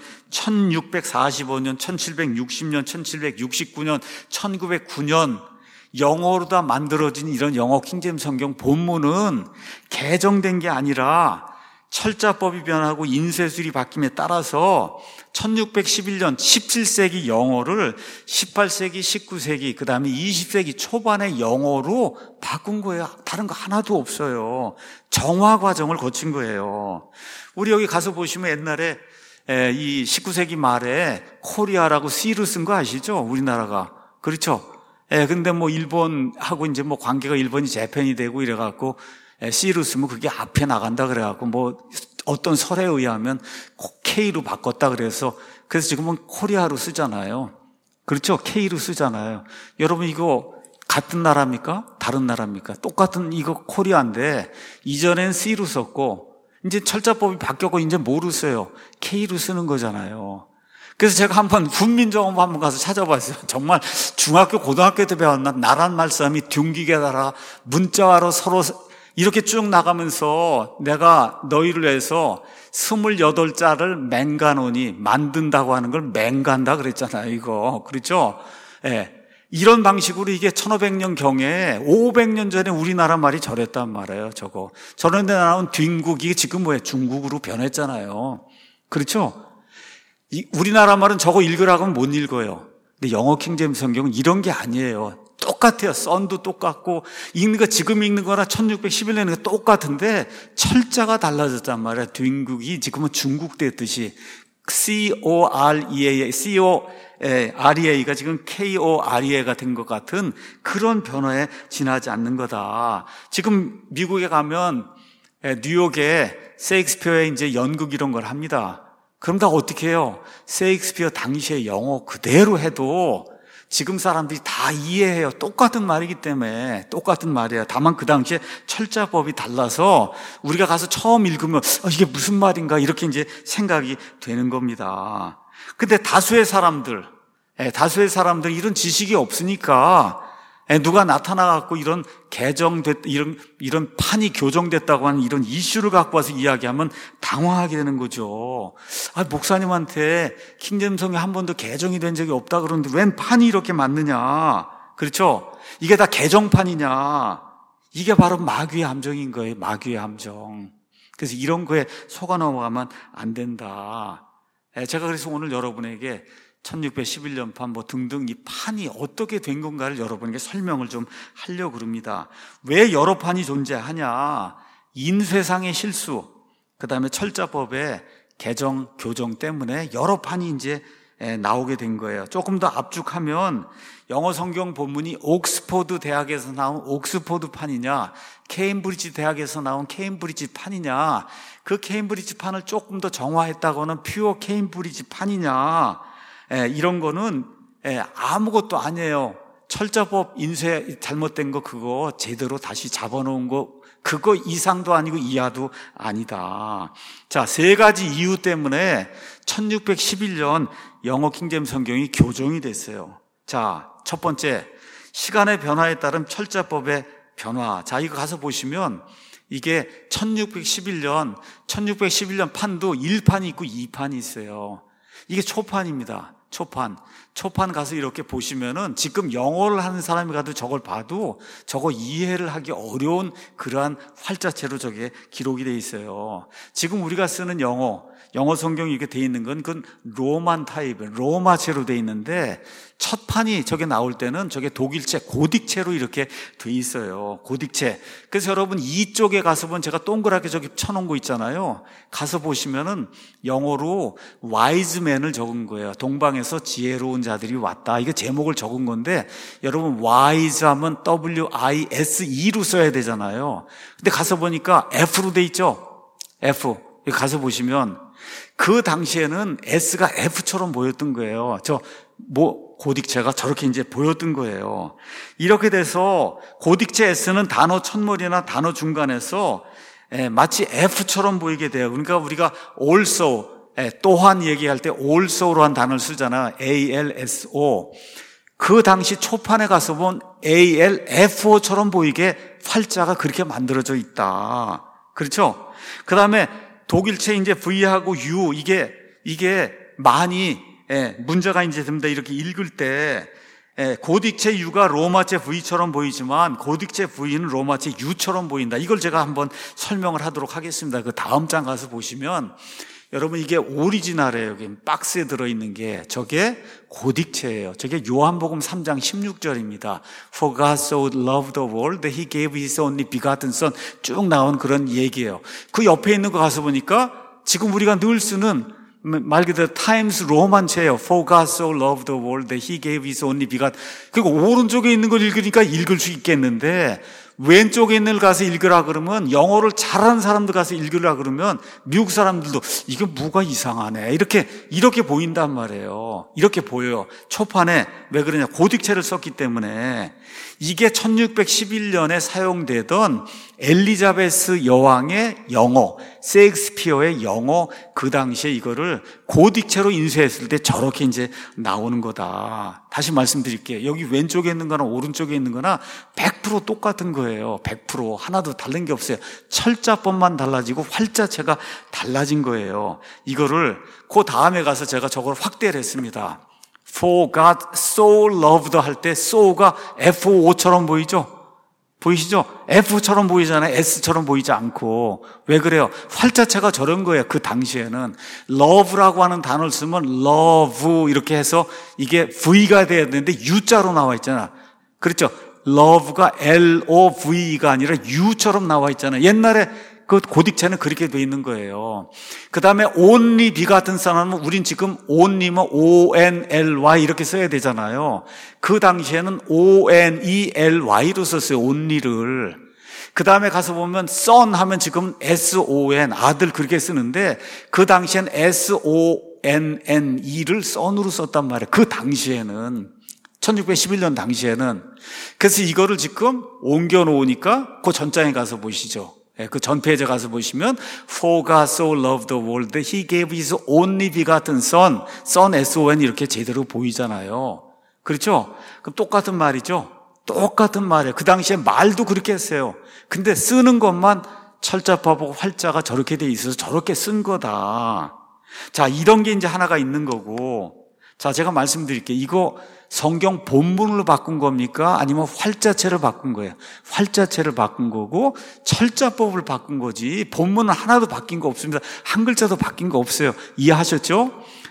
1645년, 1760년, 1769년, 1909년 영어로 다 만들어진 이런 영어 킹제임스 성경 본문은 개정된 게 아니라 철자법이 변하고 인쇄술이 바뀜에 따라서 1611년 17세기 영어를 18세기, 19세기, 그 다음에 20세기 초반의 영어로 바꾼 거예요. 다른 거 하나도 없어요. 정화 과정을 거친 거예요. 우리 여기 가서 보시면 옛날에 이 19세기 말에 코리아라고 C로 쓴 거 아시죠? 우리나라가. 그렇죠? 근데 뭐 일본하고 이제 뭐 관계가 일본이 재팬이 되고 이래갖고 C로 쓰면 그게 앞에 나간다 그래갖고 뭐 어떤 설에 의하면 K로 바꿨다 그래서 지금은 코리아로 쓰잖아요. 그렇죠? K로 쓰잖아요. 여러분 이거 같은 나라입니까? 다른 나라입니까? 똑같은 이거 코리아인데 이전엔 C로 썼고 이제 철자법이 바뀌었고 이제 뭐로 써요? K로 쓰는 거잖아요. 그래서 제가 한번 훈민정음 한번 가서 찾아봤어요. 정말 중학교 고등학교 때 배웠나? 나란 말씀이 둥기게 달아 문자로 서로 이렇게 쭉 나가면서 내가 너희를 위해서 28자를 맹가노니 만든다고 하는 걸 맹간다 그랬잖아요. 이거. 그렇죠? 이런 방식으로 이게 1500년 경에 500년 전에 우리나라 말이 저랬단 말이에요. 저런 데 나온 뒷국 이게 지금 뭐예요? 중국으로 변했잖아요. 그렇죠? 우리나라 말은 저거 읽으라고 하면 못 읽어요. 근데 영어 킹제임스 성경은 이런 게 아니에요. 똑같아요. 썬도 똑같고 읽는 거 지금 읽는 거나 1611년에 똑같은데 철자가 달라졌단 말이에요. 뒷국이 지금은 중국 됐듯이 C-O-R-E-A가 지금 K-O-R-E-A가 된 것 같은 그런 변화에 지나지 않는 거다. 지금 미국에 가면 뉴욕에 셰익스피어의 이제 연극 이런 걸 합니다. 그럼 다 어떻게 해요? 셰익스피어 당시의 영어 그대로 해도 지금 사람들이 다 이해해요. 똑같은 말이기 때문에 똑같은 말이에요. 다만 그 당시에 철자법이 달라서 우리가 가서 처음 읽으면 이게 무슨 말인가 이렇게 이제 생각이 되는 겁니다. 근데 다수의 사람들 이런 지식이 없으니까 누가 나타나갖고 이런 이런 판이 교정됐다고 하는 이런 이슈를 갖고 와서 이야기하면 당황하게 되는 거죠. 목사님한테 킹제임스 성경이 한 번도 개정이 된 적이 없다 그러는데 웬 판이 이렇게 많느냐. 그렇죠? 이게 다 개정판이냐. 이게 바로 마귀의 함정인 거예요. 마귀의 함정. 그래서 이런 거에 속아 넘어가면 안 된다. 제가 그래서 오늘 여러분에게 1611년판 뭐 등등 이 판이 어떻게 된 건가를 여러분에게 설명을 좀 하려고 그럽니다. 왜 여러 판이 존재하냐? 인쇄상의 실수, 그 다음에 철자법의 개정, 교정 때문에 여러 판이 이제 나오게 된 거예요. 조금 더 압축하면 영어 성경 본문이 옥스포드 대학에서 나온 옥스포드 판이냐, 케임브리지 대학에서 나온 케임브리지 판이냐, 그 케임브리지 판을 조금 더 정화했다고는 퓨어 케임브리지 판이냐, 이런 거는 아무것도 아니에요. 철자법 인쇄 잘못된 거 그거 제대로 다시 잡아놓은 거 그거 이상도 아니고 이하도 아니다. 자, 세 가지 이유 때문에 1611년 영어 킹제임스 성경이 교정이 됐어요. 자, 첫 번째, 시간의 변화에 따른 철자법의 변화. 자, 이거 가서 보시면 이게 1611년 판도 1판이 있고 2판이 있어요. 이게 초판입니다. 초판 가서 이렇게 보시면은 지금 영어를 하는 사람이 가도 저걸 봐도 저거 이해를 하기 어려운 그러한 활자체로 저게 기록이 돼 있어요. 지금 우리가 쓰는 영어 성경이 이렇게 돼 있는 건 그건 로만 타입, 로마체로 돼 있는데 첫 판이 저게 나올 때는 저게 독일체, 고딕체로 이렇게 돼 있어요. 고딕체. 그래서 여러분 이쪽에 가서 보면 제가 동그랗게 저기 쳐놓은 거 있잖아요. 가서 보시면은 영어로 와이즈맨을 적은 거예요. 동방에서 지혜로운 자들이 왔다. 이게 제목을 적은 건데 여러분 와이즈 하면 WISE로 써야 되잖아요. 근데 가서 보니까 F로 돼 있죠. F. 가서 보시면 그 당시에는 S가 F처럼 보였던 거예요. 고딕체가 저렇게 이제 보였던 거예요. 이렇게 돼서 고딕체 S는 단어 첫머리나 단어 중간에서 마치 F처럼 보이게 돼요. 그러니까 우리가 also, 또한 얘기할 때 also로 한 단어를 쓰잖아. ALSO. 그 당시 초판에 가서 본 ALFO처럼 보이게 활자가 그렇게 만들어져 있다. 그렇죠? 그 다음에 독일체 이제 V하고 U, 이게 많이 문제가 이제 됩니다. 이렇게 읽을 때 고딕체 U가 로마체 V처럼 보이지만 고딕체 V는 로마체 U처럼 보인다. 이걸 제가 한번 설명을 하도록 하겠습니다. 그 다음 장 가서 보시면 여러분 이게 오리지널이에요. 여기 박스에 들어있는 게 저게 고딕체예요. 저게 요한복음 3장 16절입니다. For God so loved the world that he gave his only begotten son. 쭉 나온 그런 얘기예요. 그 옆에 있는 거 가서 보니까 지금 우리가 늘 쓰는 말 그대로 타임스 로만체예요. For God so loved the world that he gave his only begotten. 그리고 오른쪽에 있는 걸 읽으니까 읽을 수 있겠는데 왼쪽에 있는 걸 가서 읽으라 그러면 영어를 잘하는 사람들 가서 읽으라 그러면 미국 사람들도 이게 뭐가 이상하네 이렇게 보인단 말이에요. 이렇게 보여요. 초판에 왜 그러냐, 고딕체를 썼기 때문에. 이게 1611년에 사용되던 엘리자베스 여왕의 영어, 셰익스피어의 영어, 그 당시에 이거를 고딕체로 인쇄했을 때 저렇게 이제 나오는 거다. 다시 말씀드릴게요. 여기 왼쪽에 있는 거나 오른쪽에 있는 거나 100% 똑같은 거예요. 100% 하나도 다른 게 없어요. 철자법만 달라지고 활자체가 달라진 거예요. 이거를 그 다음에 가서 제가 저걸 확대를 했습니다. For God so loved 할 때 so가 FO처럼 보이죠? 보이시죠? F처럼 보이잖아요. S처럼 보이지 않고. 왜 그래요? 활자체가 저런 거예요. 그 당시에는 love라고 하는 단어를 쓰면 love 이렇게 해서 이게 V가 돼야 되는데 U자로 나와 있잖아. 그렇죠? love가 LOV가 아니라 U처럼 나와 있잖아요. 옛날에 그 고딕체는 그렇게 돼 있는 거예요. 그 다음에 only begotten son 하면 우린 지금 only면 ONLY 이렇게 써야 되잖아요. 그 당시에는 ONELY로 썼어요. only를. 그 다음에 가서 보면 son 하면 지금 SON 아들 그렇게 쓰는데 그 당시엔 SONNE를 son으로 썼단 말이에요. 그 당시에는 1611년 당시에는. 그래서 이거를 지금 옮겨 놓으니까 그 전장에 가서 보시죠. 그 전 페이지에 가서 보시면 For God so loved the world that he gave his only begotten son, son S-O-N 이렇게 제대로 보이잖아요. 그렇죠? 그럼 똑같은 말이죠. 똑같은 말이에요. 그 당시에 말도 그렇게 했어요. 근데 쓰는 것만 철자법하고 활자가 저렇게 돼 있어서 저렇게 쓴 거다. 자, 이런 게 이제 하나가 있는 거고. 자, 제가 말씀드릴게요. 이거 성경 본문으로 바꾼 겁니까? 아니면 활자체를 바꾼 거예요? 활자체를 바꾼 거고 철자법을 바꾼 거지 본문은 하나도 바뀐 거 없습니다. 한 글자도 바뀐 거 없어요. 이해하셨죠?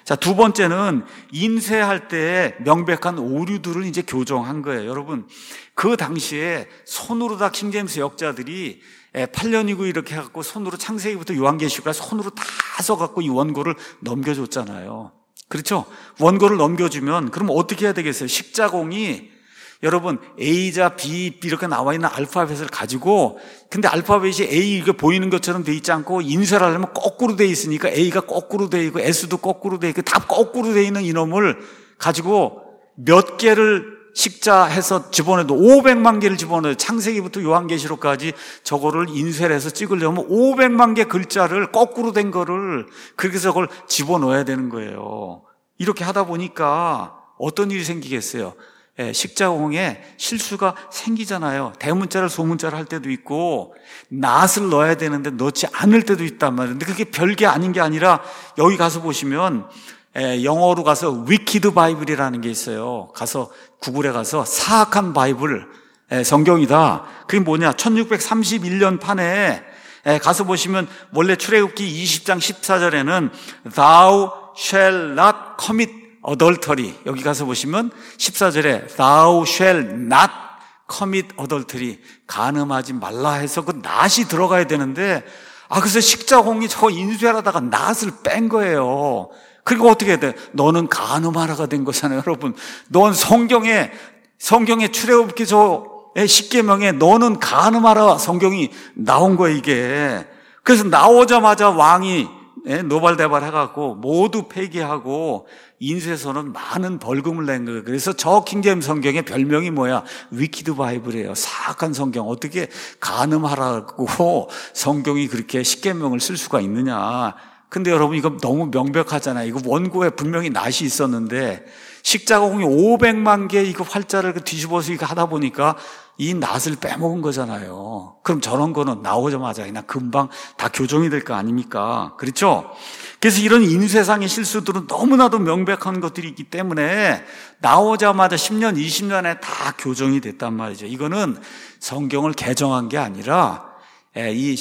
자, 두 번째는 인쇄할 때 명백한 오류들을 이제 교정한 거예요. 여러분, 그 당시에 손으로 다 킹제임스 역자들이 8년이고 이렇게 해갖고 손으로 창세기부터 요한계시록까지 손으로 다 써갖고 이 원고를 넘겨줬잖아요. 그렇죠? 원고를 넘겨주면 그럼 어떻게 해야 되겠어요? 식자공이 여러분 A자 B 이렇게 나와 있는 알파벳을 가지고, 근데 알파벳이 A 이게 보이는 것처럼 돼 있지 않고 인쇄를 하려면 거꾸로 돼 있으니까 A가 거꾸로 돼 있고 S도 거꾸로 돼 있고 다 거꾸로 돼 있는 이놈을 가지고 몇 개를 식자해서 집어넣어도 500만 개를 집어넣어요. 창세기부터 요한계시록까지 저거를 인쇄를 해서 찍으려면 500만 개 글자를 거꾸로 된 거를 그렇게 해서 그걸 집어넣어야 되는 거예요. 이렇게 하다 보니까 어떤 일이 생기겠어요? 식자공에 실수가 생기잖아요. 대문자를 소문자를 할 때도 있고 낫을 넣어야 되는데 넣지 않을 때도 있단 말이에요. 근데 그게 별게 아닌 게 아니라 여기 가서 보시면 영어로 가서 위키드 바이블이라는 게 있어요. 가서 구글에 가서 사악한 바이블 성경이다. 그게 뭐냐? 1631년 판에 가서 보시면 원래 출애굽기 20장 14절에는 Thou shall not commit adultery, 여기 가서 보시면 14절에 Thou shall not commit adultery, 간음하지 말라 해서 그 not이 들어가야 되는데 그래서 식자공이 저거 인쇄하다가 not을 뺀 거예요. 그리고 어떻게 해야 돼? 너는 간음하라가 된 거잖아요. 여러분, 넌 성경에 출애굽기 저 10계명에 너는 간음하라 성경이 나온 거예요, 이게. 그래서 나오자마자 왕이 노발대발 해갖고 모두 폐기하고 인쇄소는 많은 벌금을 낸 거예요. 그래서 저 킹제임스 성경의 별명이 뭐야? 위키드 바이블이에요. 사악한 성경. 어떻게 간음하라고 성경이 그렇게 10계명을 쓸 수가 있느냐. 근데 여러분 이거 너무 명백하잖아요. 이거 원고에 분명히 낫이 있었는데 식자공이 500만 개 이거 활자를 뒤집어서 이거 하다 보니까 이 낫을 빼먹은 거잖아요. 그럼 저런 거는 나오자마자 그냥 금방 다 교정이 될 거 아닙니까? 그렇죠? 그래서 이런 인쇄상의 실수들은 너무나도 명백한 것들이 있기 때문에 나오자마자 10년, 20년에 다 교정이 됐단 말이죠. 이거는 성경을 개정한 게 아니라 이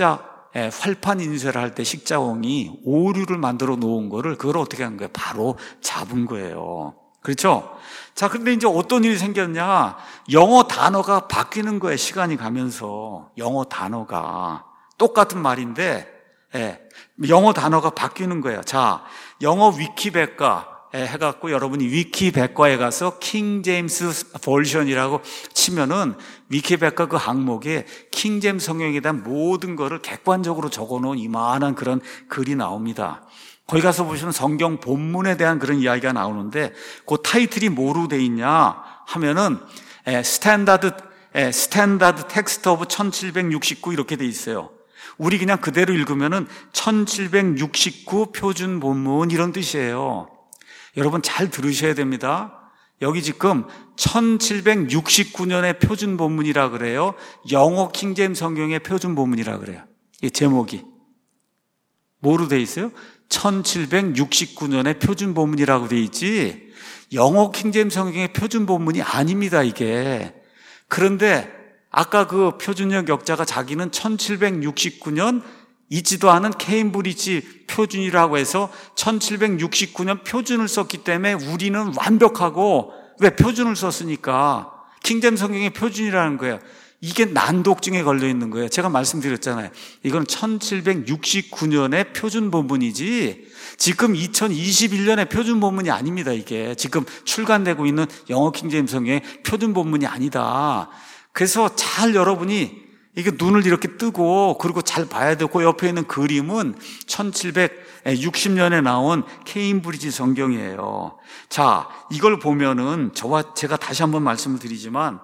활판 인쇄를 할 때 식자공이 오류를 만들어 놓은 거를 그걸 어떻게 한 거예요? 바로 잡은 거예요. 그렇죠? 자, 근데 이제 어떤 일이 생겼냐? 영어 단어가 바뀌는 거예요. 시간이 가면서. 영어 단어가. 똑같은 말인데, 영어 단어가 바뀌는 거예요. 자, 영어 위키백과 해갖고 여러분이 위키백과에 가서 킹제임스 버전이라고 치면은 위키백과 그 항목에 킹제임스 성경에 대한 모든 거를 객관적으로 적어놓은 이만한 그런 글이 나옵니다. 거기 가서 보시면 성경 본문에 대한 그런 이야기가 나오는데 그 타이틀이 뭐로 돼 있냐 하면은 스탠다드 텍스트 오브 1769 이렇게 돼 있어요. 우리 그냥 그대로 읽으면은 1769 표준 본문 이런 뜻이에요. 여러분 잘 들으셔야 됩니다. 여기 지금 1769년의 표준 본문이라 그래요. 영어 킹제임스 성경의 표준 본문이라 그래요. 이 제목이 뭐로 돼 있어요? 1769년의 표준 본문이라고 돼 있지 영어 킹제임스 성경의 표준 본문이 아닙니다, 이게. 그런데 아까 그 표준역 역자가 자기는 1769년 있지도 않은 케임브리지 표준이라고 해서 1769년 표준을 썼기 때문에 우리는 완벽하고, 왜 표준을 썼으니까 킹제임스 성경의 표준이라는 거예요. 이게 난독증에 걸려 있는 거예요. 제가 말씀드렸잖아요. 이건 1769년의 표준 본문이지 지금 2021년의 표준 본문이 아닙니다. 이게 지금 출간되고 있는 영어 킹제임스 성경의 표준 본문이 아니다. 그래서 잘 여러분이 이게 눈을 이렇게 뜨고 그리고 잘 봐야 되고, 옆에 있는 그림은 1760년에 나온 케임브리지 성경이에요. 자, 이걸 보면은 제가 다시 한번 말씀을 드리지만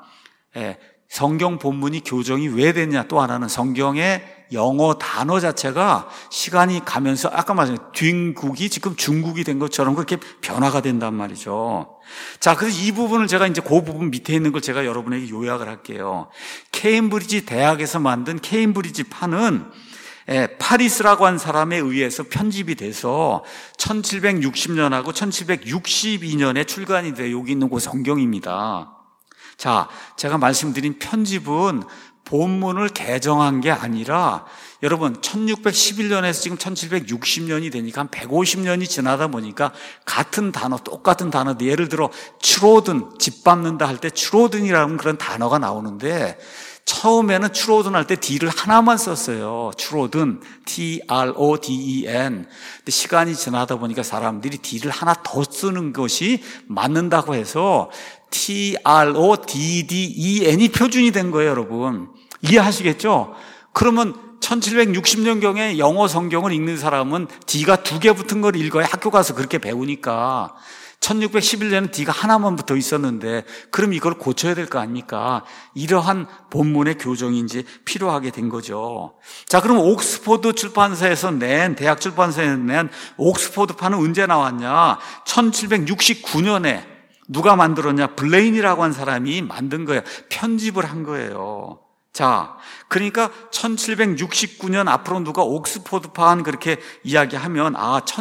성경 본문이 교정이 왜 됐냐, 또 하나는 성경의 영어 단어 자체가 시간이 가면서 아까 말씀드린 뒷국이 지금 중국이 된 것처럼 그렇게 변화가 된단 말이죠. 자, 그래서 이 부분을 제가 이제 그 부분 밑에 있는 걸 제가 여러분에게 요약을 할게요. 케임브리지 대학에서 만든 케임브리지 판은 파리스라고 한 사람에 의해서 편집이 돼서 1760년하고 1762년에 출간이 돼요. 여기 있는 그 성경입니다. 자, 제가 말씀드린 편집은 본문을 개정한 게 아니라 여러분 1611년에서 지금 1760년이 되니까 한 150년이 지나다 보니까 같은 단어, 똑같은 단어, 예를 들어 추로든, 집 밟는다 할 때 추로든이라는 그런 단어가 나오는데 처음에는 추로든 할 때 D를 하나만 썼어요. 추로든, T-R-O-D-E-N. 근데 시간이 지나다 보니까 사람들이 D를 하나 더 쓰는 것이 맞는다고 해서 T-R-O-D-D-E-N이 표준이 된 거예요, 여러분. 이해하시겠죠? 그러면 1760년경에 영어 성경을 읽는 사람은 D가 2개 붙은 걸 읽어야 학교 가서 그렇게 배우니까 1611년에는 D가 하나만 붙어 있었는데 그럼 이걸 고쳐야 될 거 아닙니까? 이러한 본문의 교정이 이제 필요하게 된 거죠. 자, 그럼 옥스포드 출판사에서 낸, 대학 출판사에서 낸 옥스포드판은 언제 나왔냐? 1769년에 누가 만들었냐? 블레인이라고 한 사람이 만든 거예요. 편집을 한 거예요. 자, 그러니까 1769년 앞으로 누가 옥스포드판 그렇게 이야기하면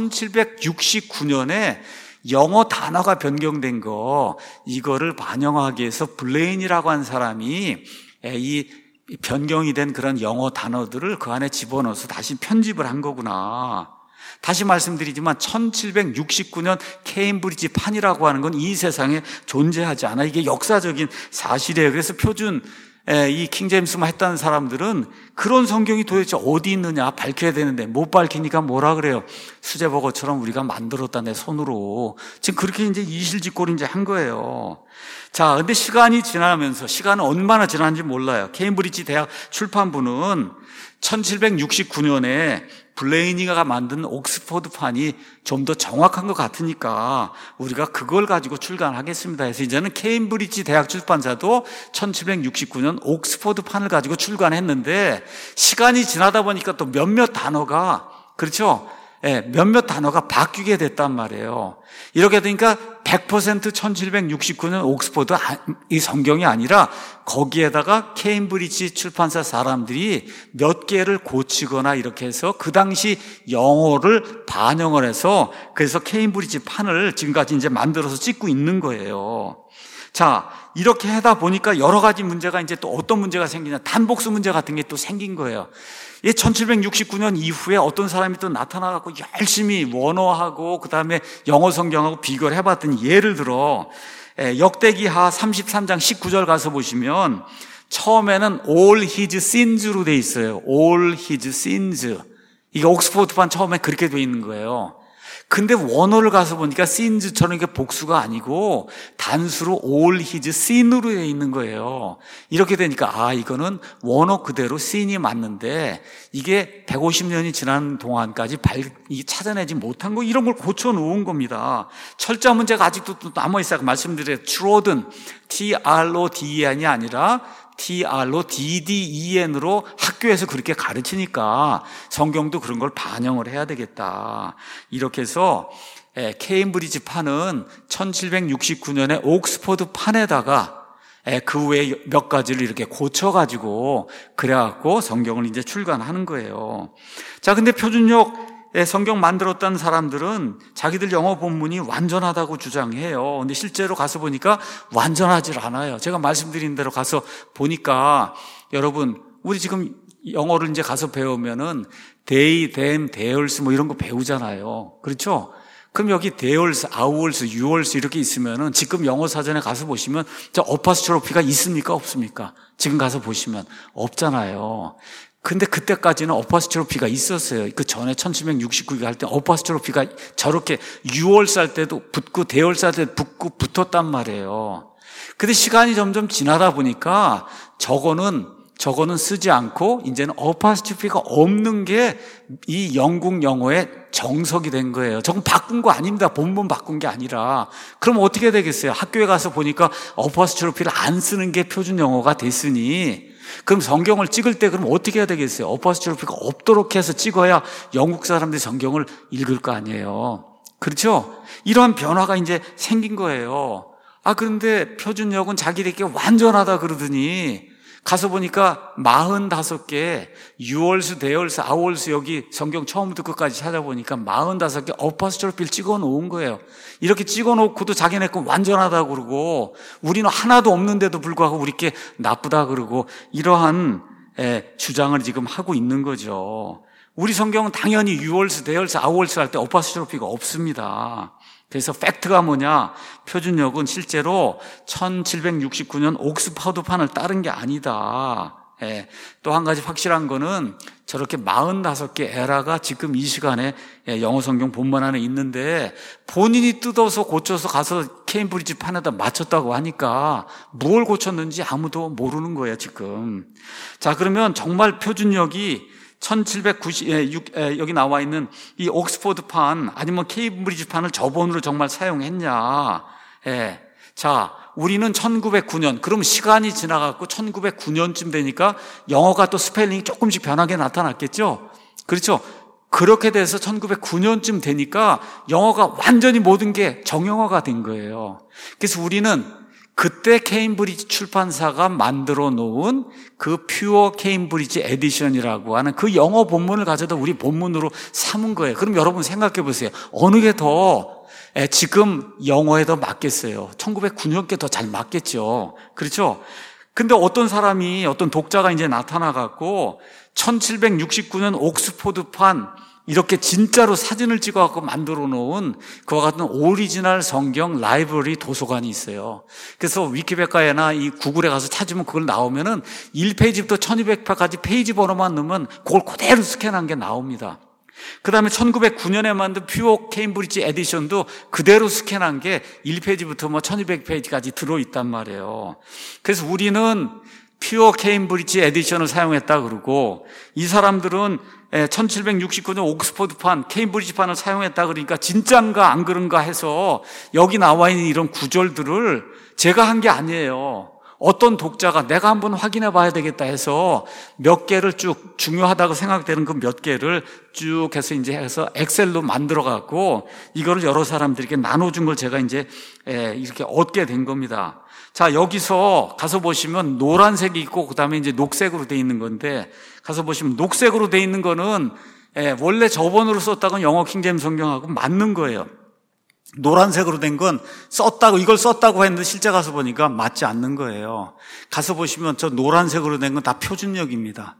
1769년에 영어 단어가 변경된 거 이거를 반영하기 위해서 블레인이라고 한 사람이 이 변경이 된 그런 영어 단어들을 그 안에 집어넣어서 다시 편집을 한 거구나. 다시 말씀드리지만 1769년 케임브리지 판이라고 하는 건 이 세상에 존재하지 않아. 이게 역사적인 사실이에요. 그래서 표준 이 킹제임스만 했다는 사람들은 그런 성경이 도대체 어디 있느냐 밝혀야 되는데 못 밝히니까 뭐라 그래요? 수제버거처럼 우리가 만들었다 내 손으로. 지금 그렇게 이제 이실직고를 이제 한 거예요. 자, 근데 시간이 지나면서 시간은 얼마나 지났는지 몰라요. 케임브리지 대학 출판부는 1769년에 블레이니가 만든 옥스포드판이 좀 더 정확한 것 같으니까 우리가 그걸 가지고 출간하겠습니다 해서 이제는 케임브리지 대학 출판사도 1769년 옥스포드판을 가지고 출간했는데 시간이 지나다 보니까 또 몇몇 단어가 그렇죠? 예, 몇몇 단어가 바뀌게 됐단 말이에요. 이렇게 되니까 100% 1769년 옥스포드 이 성경이 아니라 거기에다가 케임브리지 출판사 사람들이 몇 개를 고치거나 이렇게 해서 그 당시 영어를 반영을 해서 그래서 케임브리지 판을 지금까지 이제 만들어서 찍고 있는 거예요. 자, 이렇게 하다 보니까 여러 가지 문제가 이제 또 어떤 문제가 생기냐. 단복수 문제 같은 게 또 생긴 거예요. 1769년 이후에 어떤 사람이 또 나타나갖고 열심히 원어하고 그 다음에 영어 성경하고 비교를 해봤더니 예를 들어 역대기하 33장 19절 가서 보시면 처음에는 all his sins로 돼 있어요. all his sins. 이게 옥스포드판 처음에 그렇게 돼 있는 거예요. 근데 원어를 가서 보니까 sins처럼 이게 복수가 아니고 단수로 all his sin으로 되어 있는 거예요. 이렇게 되니까 이거는 원어 그대로 sin이 맞는데 이게 150년이 지난 동안까지 찾아내지 못한 거 이런 걸 고쳐놓은 겁니다. 철자 문제가 아직도 또 남아있어요. 말씀드려요. trodden, T-R-O-D-E-N이 아니라 T-R-O-D-D-E-N으로 학교에서 그렇게 가르치니까 성경도 그런 걸 반영을 해야 되겠다. 이렇게 해서 케임브리지 판은 1769년에 옥스포드 판에다가 그 외에 몇 가지를 이렇게 고쳐가지고 그래갖고 성경을 이제 출간하는 거예요. 자, 근데 표준역 성경 만들었다는 사람들은 자기들 영어 본문이 완전하다고 주장해요. 근데 실제로 가서 보니까 완전하지 않아요. 제가 말씀드린 대로 가서 보니까 여러분, 우리 지금 영어를 이제 가서 배우면은 they, them, theirs 뭐 이런 거 배우잖아요. 그렇죠? 그럼 여기 theirs, ours, yours 이렇게 있으면은 지금 영어 사전에 가서 보시면 저 어퍼스트로피가 있습니까? 없습니까? 지금 가서 보시면 없잖아요. 근데 그때까지는 어퍼스트로피가 있었어요. 그 전에 1769년 할 때 어퍼스트로피가 저렇게 유월스 할 때도 붙고 대월스 할 때도 붙고 붙었단 말이에요. 근데 시간이 점점 지나다 보니까 저거는 쓰지 않고 이제는 어퍼스트로피가 없는 게 이 영국 영어의 정석이 된 거예요. 저건 바꾼 거 아닙니다. 본문 바꾼 게 아니라. 그럼 어떻게 되겠어요? 학교에 가서 보니까 어퍼스트로피를 안 쓰는 게 표준 영어가 됐으니 그럼 성경을 찍을 때 그럼 어떻게 해야 되겠어요? 어퍼스트로피가 없도록 해서 찍어야 영국 사람들이 성경을 읽을 거 아니에요. 그렇죠? 이러한 변화가 이제 생긴 거예요. 그런데 표준역은 자기들에게 완전하다 그러더니 가서 보니까 45개, 유월수, 대월수, 아월수, 여기 성경 처음부터 끝까지 찾아보니까 45개 어퍼스트로피를 찍어 놓은 거예요. 이렇게 찍어 놓고도 자기네 건 완전하다고 그러고, 우리는 하나도 없는데도 불구하고 우리께 나쁘다 그러고, 이러한 주장을 지금 하고 있는 거죠. 우리 성경은 당연히 유월수, 대월수, 아월수 할 때 어퍼스트로피가 없습니다. 그래서 팩트가 뭐냐? 표준역은 실제로 1769년 옥스퍼드판을 따른 게 아니다. 또 한 가지 확실한 거는 저렇게 45개 에라가 지금 이 시간에 영어 성경 본문 안에 있는데 본인이 뜯어서 고쳐서 가서 케임브리지 판에다 맞췄다고 하니까 뭘 고쳤는지 아무도 모르는 거예요, 지금. 자, 그러면 정말 표준역이 1796, 여기 나와 있는 이 옥스퍼드판 아니면 케임브리지판을 저본으로 정말 사용했냐. 자, 우리는 1909년, 그럼 시간이 지나갔고 1909년쯤 되니까 영어가 또 스펠링이 조금씩 변하게 나타났겠죠? 그렇죠? 그렇게 돼서 1909년쯤 되니까 영어가 완전히 모든 게 정형화가 된 거예요. 그래서 우리는 그때 케임브리지 출판사가 만들어 놓은 그 퓨어 케임브리지 에디션이라고 하는 그 영어 본문을 가져다 우리 본문으로 삼은 거예요. 그럼 여러분 생각해 보세요. 어느 게 더 지금 영어에 더 맞겠어요? 1909년께 더 잘 맞겠죠. 그렇죠? 근데 어떤 사람이, 어떤 독자가 이제 나타나갖고 1769년 옥스포드판 이렇게 진짜로 사진을 찍어갖고 만들어 놓은 그와 같은 오리지널 성경 라이브러리 도서관이 있어요. 그래서 위키백과에나 이 구글에 가서 찾으면 그걸 나오면은 1페이지부터 1200페이지까지 페이지 번호만 넣으면 그걸 그대로 스캔한 게 나옵니다. 그 다음에 1909년에 만든 퓨어 케임브리지 에디션도 그대로 스캔한 게 1페이지부터 뭐 1200페이지까지 들어있단 말이에요. 그래서 우리는 퓨어 케임브리지 에디션을 사용했다 그러고 이 사람들은 1769년 옥스퍼드판, 케임브리지판을 사용했다 그러니까 진짠가 안 그런가 해서 여기 나와 있는 이런 구절들을 제가 한 게 아니에요. 어떤 독자가 내가 한번 확인해 봐야 되겠다 해서 몇 개를 쭉 중요하다고 생각되는 그 몇 개를 쭉 해서 이제 해서 엑셀로 만들어 갖고 이거를 여러 사람들에게 나눠준 걸 제가 이제 이렇게 얻게 된 겁니다. 자, 여기서 가서 보시면 노란색이 있고 그다음에 이제 녹색으로 돼 있는 건데 가서 보시면 녹색으로 돼 있는 거는 원래 저번으로 썼다고 영어 킹제임스 성경하고 맞는 거예요. 노란색으로 된 건 이걸 썼다고 했는데 실제 가서 보니까 맞지 않는 거예요. 가서 보시면 저 노란색으로 된 건 다 표준역입니다.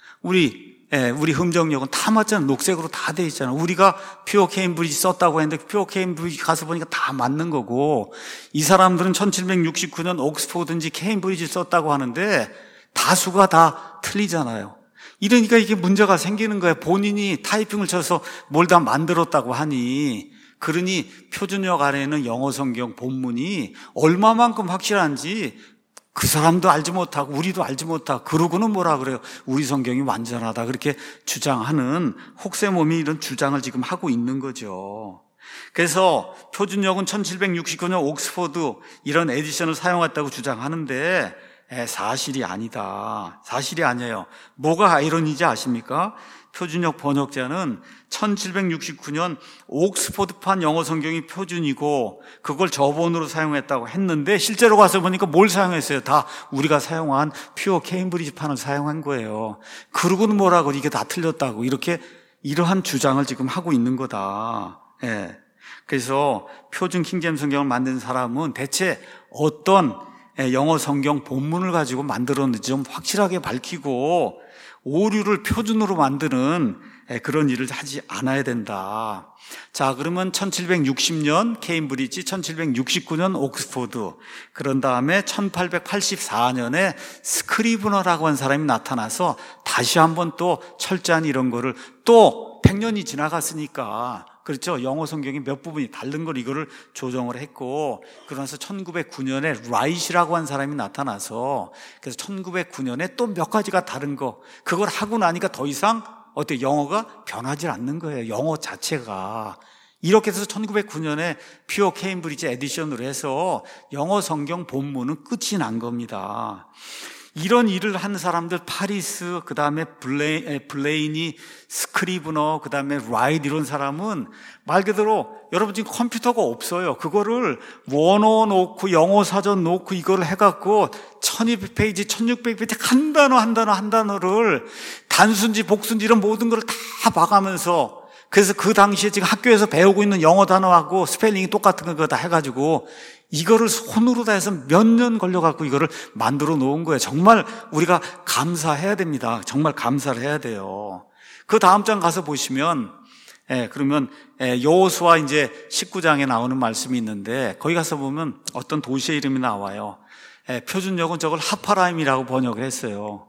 우리 흠정역은 다 맞잖아요. 녹색으로 다 돼 있잖아요. 우리가 퓨어 케임브리지 썼다고 했는데 퓨어 케임브리지 가서 보니까 다 맞는 거고 이 사람들은 1769년 옥스포드인지 케임브리지 썼다고 하는데 다수가 다 틀리잖아요. 이러니까 이게 문제가 생기는 거예요. 본인이 타이핑을 쳐서 뭘 다 만들었다고 하니 그러니 표준역 안에는 영어 성경 본문이 얼마만큼 확실한지 그 사람도 알지 못하고 우리도 알지 못하고 그러고는 뭐라 그래요? 우리 성경이 완전하다 그렇게 주장하는 혹세몸이 이런 주장을 지금 하고 있는 거죠. 그래서 표준역은 1769년 옥스퍼드 이런 에디션을 사용했다고 주장하는데 사실이 아니다. 사실이 아니에요. 뭐가 아이러니인지 아십니까? 표준역 번역자는 1769년 옥스퍼드판 영어 성경이 표준이고 그걸 저본으로 사용했다고 했는데 실제로 가서 보니까 뭘 사용했어요? 다 우리가 사용한 퓨어 케임브리지판을 사용한 거예요. 그러고는 뭐라고 이게 다 틀렸다고 이러한 주장을 지금 하고 있는 거다. 그래서 표준 킹제임스 성경을 만든 사람은 대체 어떤 영어 성경 본문을 가지고 만들었는지 좀 확실하게 밝히고 오류를 표준으로 만드는 그런 일을 하지 않아야 된다. 자, 그러면 1760년 케임브리지, 1769년 옥스포드, 그런 다음에 1884년에 스크리브너라고 한 사람이 나타나서 다시 한번 또 철저한 이런 거를 또 100년이 지나갔으니까 그렇죠. 영어 성경이 몇 부분이 다른 걸 이거를 조정을 했고 그러면서 1909년에 라이시라고 한 사람이 나타나서 그래서 1909년에 또 몇 가지가 다른 거 그걸 하고 나니까 더 이상 영어가 변하지 않는 거예요. 영어 자체가. 이렇게 해서 1909년에 퓨어 케임브리지 에디션으로 해서 영어 성경 본문은 끝이 난 겁니다. 이런 일을 하는 사람들, 파리스, 그 다음에 블레이니, 스크리브너, 그 다음에 라이트, 이런 사람은 말 그대로 여러분 지금 컴퓨터가 없어요. 그거를 원어 놓고 영어 사전 놓고 이걸 해갖고 1200페이지, 1600페이지 한 단어를 단순지, 복순지 이런 모든 걸 다 봐가면서, 그래서 그 당시에 지금 학교에서 배우고 있는 영어 단어하고 스펠링이 똑같은 거 다 해가지고 이거를 손으로 다 해서 몇 년 걸려갖고 이거를 만들어 놓은 거예요. 정말 우리가 감사해야 됩니다. 정말 감사를 해야 돼요. 그 다음 장 가서 보시면, 그러면 여호수아 이제 19장에 나오는 말씀이 있는데, 거기 가서 보면 어떤 도시의 이름이 나와요. 표준역은 저걸 하파라임이라고 번역을 했어요.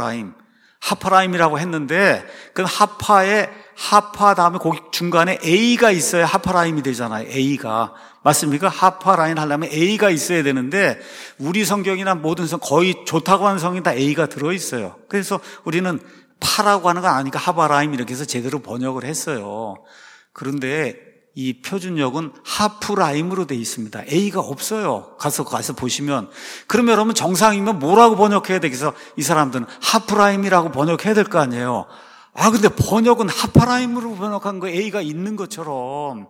하파라임이라고 했는데, 그 하파 다음에 거기 중간에 A가 있어야 하파라임이 되잖아요. A가. 맞습니까? 하파라임 하려면 A가 있어야 되는데, 우리 성경이나 모든 거의 좋다고 하는 성경이 다 A가 들어있어요. 그래서 우리는 파라고 하는 건 아니까 하파라임 이렇게 해서 제대로 번역을 했어요. 그런데 이 표준역은 하프라임으로 되어 있습니다. A가 없어요. 가서 보시면. 그러면 여러분 정상이면 뭐라고 번역해야 되겠어? 이 사람들은 하프라임이라고 번역해야 될 거 아니에요. 근데 번역은 하파라임으로 번역한 거, A가 있는 것처럼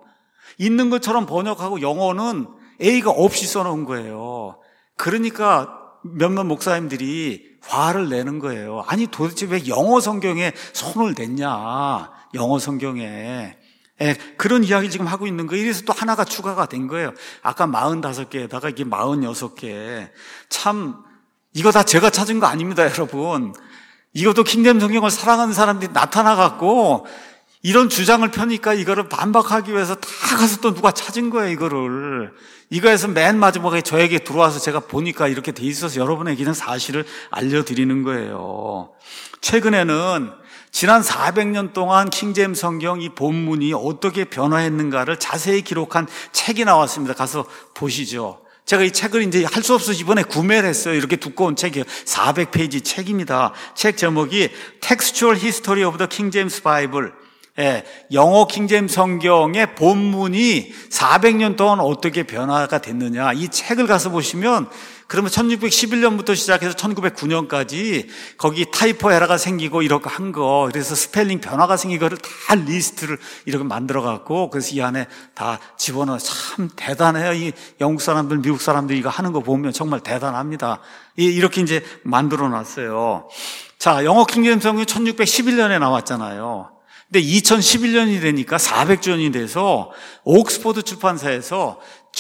번역하고, 영어는 A가 없이 써놓은 거예요. 그러니까 몇몇 목사님들이 화를 내는 거예요. 아니 도대체 왜 영어 성경에 손을 댔냐, 영어 성경에. 그런 이야기를 지금 하고 있는 거예요. 이래서 또 하나가 추가가 된 거예요. 아까 45개에다가 이게 46개. 참, 이거 다 제가 찾은 거 아닙니다, 여러분. 이것도 킹제임스 성경을 사랑하는 사람들이 나타나갖고 이런 주장을 펴니까 이거를 반박하기 위해서 다 가서 또 누가 찾은 거예요, 이거를. 이거에서 맨 마지막에 저에게 들어와서 제가 보니까 이렇게 돼 있어서 여러분에게는 사실을 알려드리는 거예요. 최근에는 지난 400년 동안 킹제임스 성경 이 본문이 어떻게 변화했는가를 자세히 기록한 책이 나왔습니다. 가서 보시죠. 제가 이 책을 이제 할 수 없어서 이번에 구매를 했어요. 이렇게 두꺼운 책이에요. 400페이지 책입니다. 책 제목이 Textual History of the King James Bible. 영어 킹제임스 성경의 본문이 400년 동안 어떻게 변화가 됐느냐. 이 책을 가서 보시면, 그러면 1611년부터 시작해서 1909년까지 거기 타이포 에러가 생기고 이렇게 한 거, 그래서 스펠링 변화가 생긴 거를 다 리스트를 이렇게 만들어 갖고, 그래서 이 안에 다 집어넣어. 참 대단해요. 이 영국 사람들, 미국 사람들 이거 하는 거 보면 정말 대단합니다. 이렇게 이제 만들어 놨어요. 자, 영어 킹제임스 성경이 1611년에 나왔잖아요. 근데 2011년이 되니까 400주년이 돼서 옥스포드 출판사에서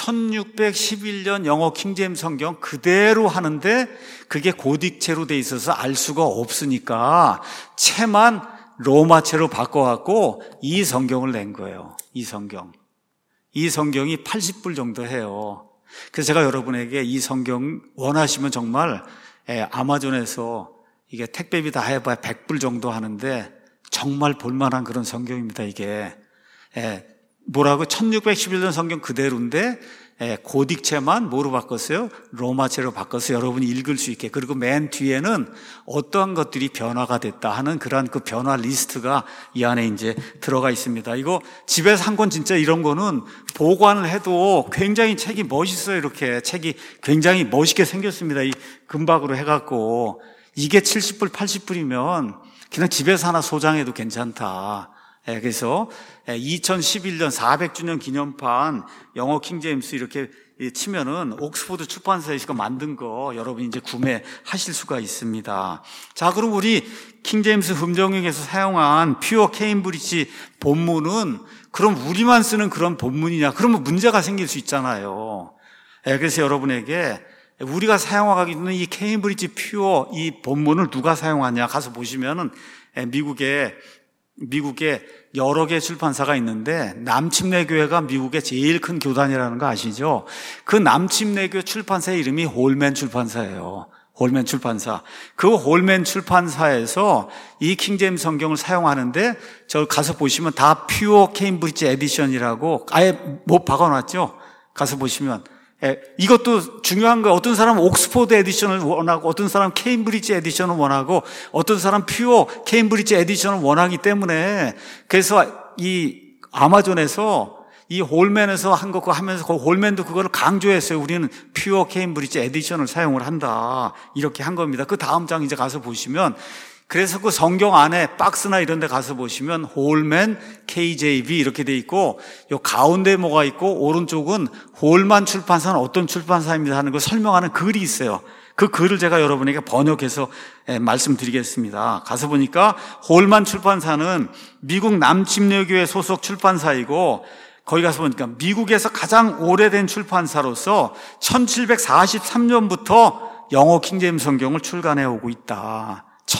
1611년 영어 킹제임스 성경 그대로 하는데, 그게 고딕체로 돼 있어서 알 수가 없으니까 채만 로마체로 바꿔갖고 이 성경을 낸 거예요. 이 성경이 80불 정도 해요. 그래서 제가 여러분에게 이 성경 원하시면 정말 아마존에서 이게 택배비 다 해봐야 100불 정도 하는데 정말 볼만한 그런 성경입니다. 이게 뭐라고 1611년 성경 그대로인데 고딕체만 뭐로 바꿨어요? 로마체로 바꿔서 여러분이 읽을 수 있게. 그리고 맨 뒤에는 어떠한 것들이 변화가 됐다 하는 그러한 그 변화 리스트가 이 안에 이제 들어가 있습니다. 이거 집에서 한 권 진짜 이런 거는 보관을 해도 굉장히 책이 멋있어요. 이렇게 책이 굉장히 멋있게 생겼습니다. 이 금박으로 해갖고. 이게 70불, 80불이면 그냥 집에서 하나 소장해도 괜찮다. 그래서 2011년 400주년 기념판 영어 킹제임스 이렇게 치면은 옥스포드 출판사에서 만든 거 여러분이 이제 구매하실 수가 있습니다. 자, 그럼 우리 킹제임스 흠정역에서 사용한 퓨어 케임브리지 본문은 그럼 우리만 쓰는 그런 본문이냐? 그러면 문제가 생길 수 있잖아요. 그래서 여러분에게 우리가 사용하고 있는 이 케임브리지 퓨어 이 본문을 누가 사용하냐 가서 보시면은 미국에 여러 개 출판사가 있는데 남침례교회가 미국의 제일 큰 교단이라는 거 아시죠? 그 남침례교 출판사의 이름이 홀맨 출판사예요. 홀맨 출판사. 그 홀맨 출판사에서 이 킹제임스 성경을 사용하는데 저 가서 보시면 다 퓨어 케임브리지 에디션이라고 아예 못 박아놨죠? 가서 보시면 이것도 중요한 거예요. 어떤 사람은 옥스포드 에디션을 원하고, 어떤 사람은 케임브리지 에디션을 원하고, 어떤 사람은 퓨어 케임브리지 에디션을 원하기 때문에, 그래서 이 아마존에서 이 홀맨에서 한 거 하면서 그 홀맨도 그거를 강조했어요. 우리는 퓨어 케임브리지 에디션을 사용을 한다. 이렇게 한 겁니다. 그 다음 장 이제 가서 보시면, 그래서 그 성경 안에 박스나 이런 데 가서 보시면 홀맨 KJV 이렇게 돼 있고, 요 가운데 뭐가 있고 오른쪽은 홀만 출판사는 어떤 출판사입니다 하는 걸 설명하는 글이 있어요. 그 글을 제가 여러분에게 번역해서 말씀드리겠습니다. 가서 보니까 홀만 출판사는 미국 남침례교회 소속 출판사이고, 거기 가서 보니까 미국에서 가장 오래된 출판사로서 1743년부터 영어 킹제임스 성경을 출간해 오고 있다.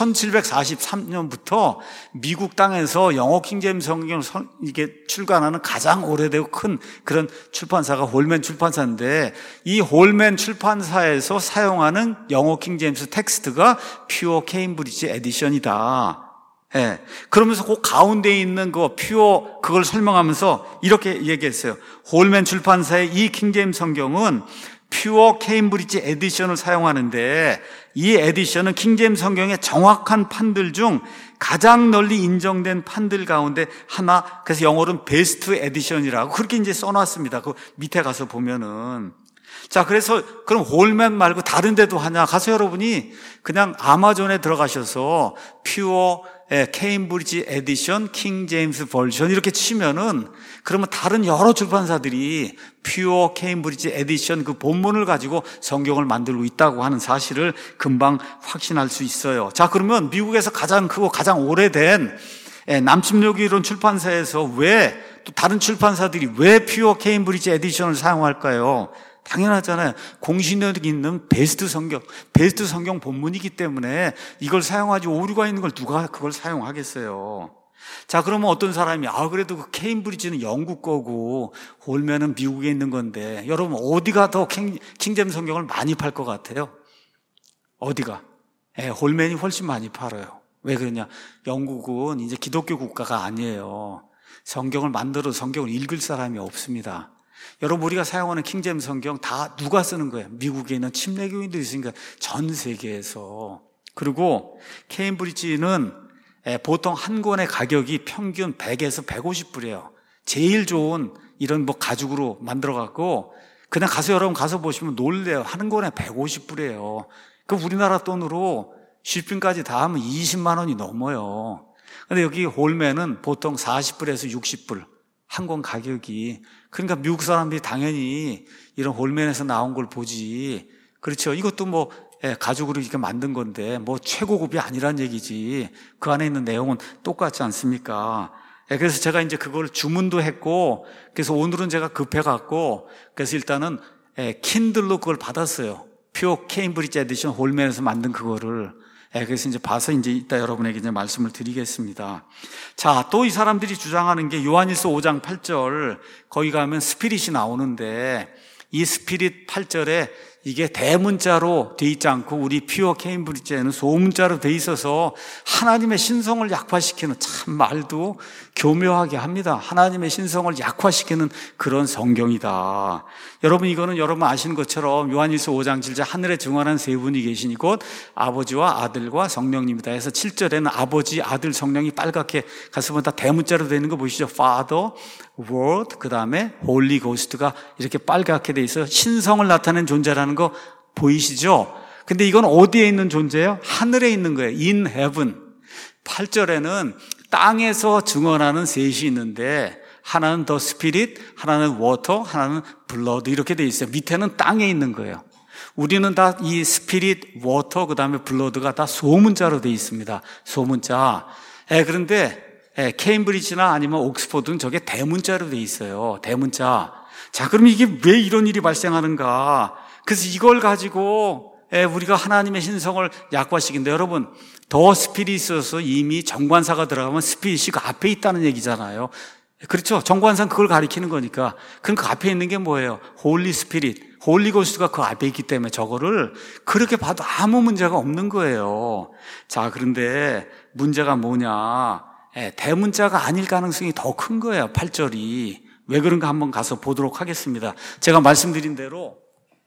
1743년부터 미국 땅에서 영어 킹제임스 성경을 이게 출간하는 가장 오래되고 큰 그런 출판사가 홀맨 출판사인데, 이 홀맨 출판사에서 사용하는 영어 킹제임스 텍스트가 퓨어 케임브리지 에디션이다. 예. 그러면서 그 가운데 있는 그 퓨어 그걸 설명하면서 이렇게 얘기했어요. 홀맨 출판사의 이 킹제임스 성경은 퓨어 케임브리지 에디션을 사용하는데, 이 에디션은 킹제임스 성경의 정확한 판들 중 가장 널리 인정된 판들 가운데 하나, 그래서 영어로는 베스트 에디션이라고 그렇게 이제 써놨습니다. 그 밑에 가서 보면은. 자, 그래서 그럼 홀맨 말고 다른 데도 하냐? 가서 여러분이 그냥 아마존에 들어가셔서 퓨어 케임브리지 에디션 킹 제임스 버전 이렇게 치면은, 그러면 다른 여러 출판사들이 퓨어 케임브리지 에디션 그 본문을 가지고 성경을 만들고 있다고 하는 사실을 금방 확신할 수 있어요. 자, 그러면 미국에서 가장 크고 가장 오래된 남침례교 이론 출판사에서 왜 또 다른 출판사들이 왜 퓨어 케임브리지 에디션을 사용할까요? 당연하잖아요. 공신력 있는 베스트 성경 본문이기 때문에 이걸 사용하지, 오류가 있는 걸 누가 그걸 사용하겠어요. 자, 그러면 어떤 사람이 그래도 그 케임브리지는 영국 거고 홀맨은 미국에 있는 건데, 여러분 어디가 더 킹제임스 성경을 많이 팔 것 같아요? 어디가? 홀맨이 훨씬 많이 팔아요. 왜 그러냐? 영국은 이제 기독교 국가가 아니에요. 성경을 만들어 성경을 읽을 사람이 없습니다. 여러분, 우리가 사용하는 킹제임스 성경 다 누가 쓰는 거예요? 미국에 있는 침례교인들이 있으니까 전 세계에서. 그리고 케임브리지는 보통 한 권의 가격이 평균 100에서 150불이에요. 제일 좋은 이런 뭐 가죽으로 만들어갖고 그냥 가서 여러분 가서 보시면 놀래요. 한 권에 150불이에요. 그 우리나라 돈으로 쇼핑까지 다 하면 20만 원이 넘어요. 근데 여기 홀맨은 보통 40불에서 60불. 한 권 가격이. 그러니까 미국 사람들이 당연히 이런 홀맨에서 나온 걸 보지. 그렇죠. 이것도 뭐 가죽으로 이렇게 만든 건데 뭐 최고급이 아니란 얘기지. 그 안에 있는 내용은 똑같지 않습니까? 그래서 제가 이제 그걸 주문도 했고, 그래서 오늘은 제가 급해갖고, 그래서 일단은 킨들로 그걸 받았어요. 퓨어 케임브리지 에디션 홀맨에서 만든 그거를. 그래서 이제 봐서 이제 이따 여러분에게 이제 말씀을 드리겠습니다. 자, 또 이 사람들이 주장하는 게 요한일서 5장 8절, 거기 가면 스피릿이 나오는데, 이 스피릿 8절에 이게 대문자로 돼 있지 않고 우리 퓨어 케임브리지에는 소문자로 돼 있어서 하나님의 신성을 약화시키는, 참 말도 교묘하게 합니다. 하나님의 신성을 약화시키는 그런 성경이다. 여러분, 이거는 여러분 아시는 것처럼 요한일서 5장 7절 하늘에 증언한 세 분이 계시니 곧 아버지와 아들과 성령님이다 해서 7절에는 아버지, 아들, 성령이 빨갛게 가서 보면 다 대문자로 되는 거 보이시죠? Father, Word, 그 다음에 Holy Ghost가 이렇게 빨갛게 돼 있어요. 신성을 나타내는 존재라는 거 보이시죠? 근데 이건 어디에 있는 존재예요? 하늘에 있는 거예요. In heaven. 8절에는 땅에서 증언하는 셋이 있는데, 하나는 더 스피릿, 하나는 워터, 하나는 블러드 이렇게 돼 있어요. 밑에는 땅에 있는 거예요. 우리는 다 이 스피릿, 워터, 그 다음에 블러드가 다 소문자로 돼 있습니다. 소문자. 그런데 케임브리지나 아니면 옥스퍼드는 저게 대문자로 돼 있어요. 대문자. 자, 그럼 이게 왜 이런 일이 발생하는가? 그래서 이걸 가지고 우리가 하나님의 신성을 약화시킨다. 여러분, 더 스피릿이 있어서 이미 정관사가 들어가면 스피릿이 그 앞에 있다는 얘기잖아요. 그렇죠? 정관사는 그걸 가리키는 거니까. 그럼 그 앞에 있는 게 뭐예요? 홀리 스피릿, 홀리 고스트가 그 앞에 있기 때문에 저거를 그렇게 봐도 아무 문제가 없는 거예요. 자, 그런데 문제가 뭐냐? 대문자가 아닐 가능성이 더 큰 거예요. 8절이. 왜 그런가 한번 가서 보도록 하겠습니다. 제가 말씀드린 대로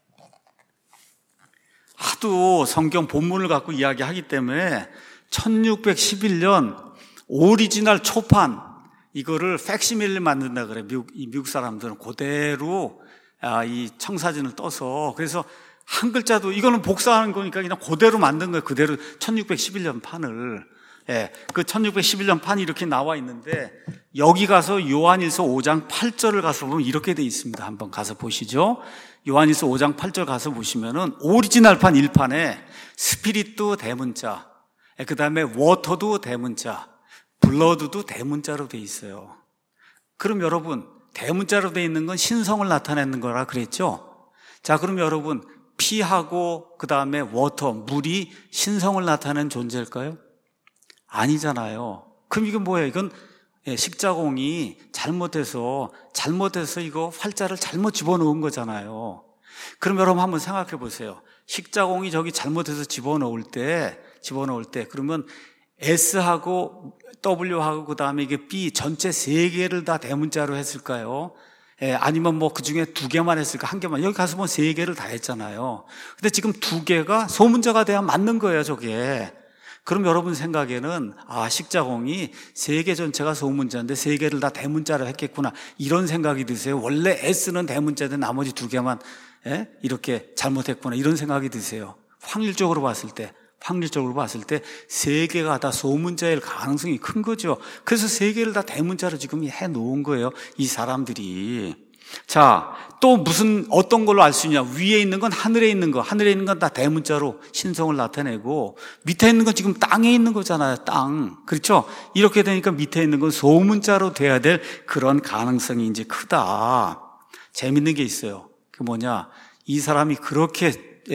하도 성경 본문을 갖고 이야기하기 때문에 1611년 오리지널 초판, 이거를 팩시밀리 만든다 그래. 미국 사람들은 그대로 이 청사진을 떠서, 그래서 한 글자도, 이거는 복사하는 거니까 그냥 그대로 만든 거예요. 그대로 1611년 판을. 예, 그 1611년 판이 이렇게 나와 있는데, 여기 가서 요한일서 5장 8절을 가서 보면 이렇게 돼 있습니다. 한번 가서 보시죠. 요한일서 5장 8절 가서 보시면은 오리지널판 1판에 스피릿도 대문자, 그 다음에 워터도 대문자, 블러드도 대문자로 돼 있어요. 그럼 여러분, 대문자로 돼 있는 건 신성을 나타내는 거라 그랬죠? 자, 그럼 여러분, 피하고 그 다음에 워터, 물이 신성을 나타내는 존재일까요? 아니잖아요. 그럼 이건 뭐예요? 이건 십자공이 잘못해서 이거 활자를 잘못 집어넣은 거잖아요. 그럼 여러분 한번 생각해 보세요. 십자공이 저기 잘못해서 집어넣을 때 그러면 S하고 W하고 그 다음에 이게 B 전체 세 개를 다 대문자로 했을까요? 아니면 뭐 그 중에 두 개만 했을까? 한 개만. 여기 가서 뭐 세 개를 다 했잖아요. 근데 지금 두 개가 소문자가 돼야 맞는 거예요, 저게. 그럼 여러분 생각에는 십자공이 세 개 전체가 소문자인데 세 개를 다 대문자로 했겠구나, 이런 생각이 드세요? 원래 S는 대문자인데 나머지 두 개만 이렇게 잘못했구나, 이런 생각이 드세요? 확률적으로 봤을 때 세 개가 다 소문자일 가능성이 큰 거죠. 그래서 세 개를 다 대문자로 지금 해놓은 거예요, 이 사람들이. 자, 또 어떤 걸로 알 수 있냐? 위에 있는 건 하늘에 있는 건 다 대문자로 신성을 나타내고, 밑에 있는 건 지금 땅에 있는 거잖아요, 땅. 그렇죠? 이렇게 되니까 밑에 있는 건 소문자로 돼야 될 그런 가능성이 이제 크다. 재밌는 게 있어요. 그 뭐냐? 이 사람이 그렇게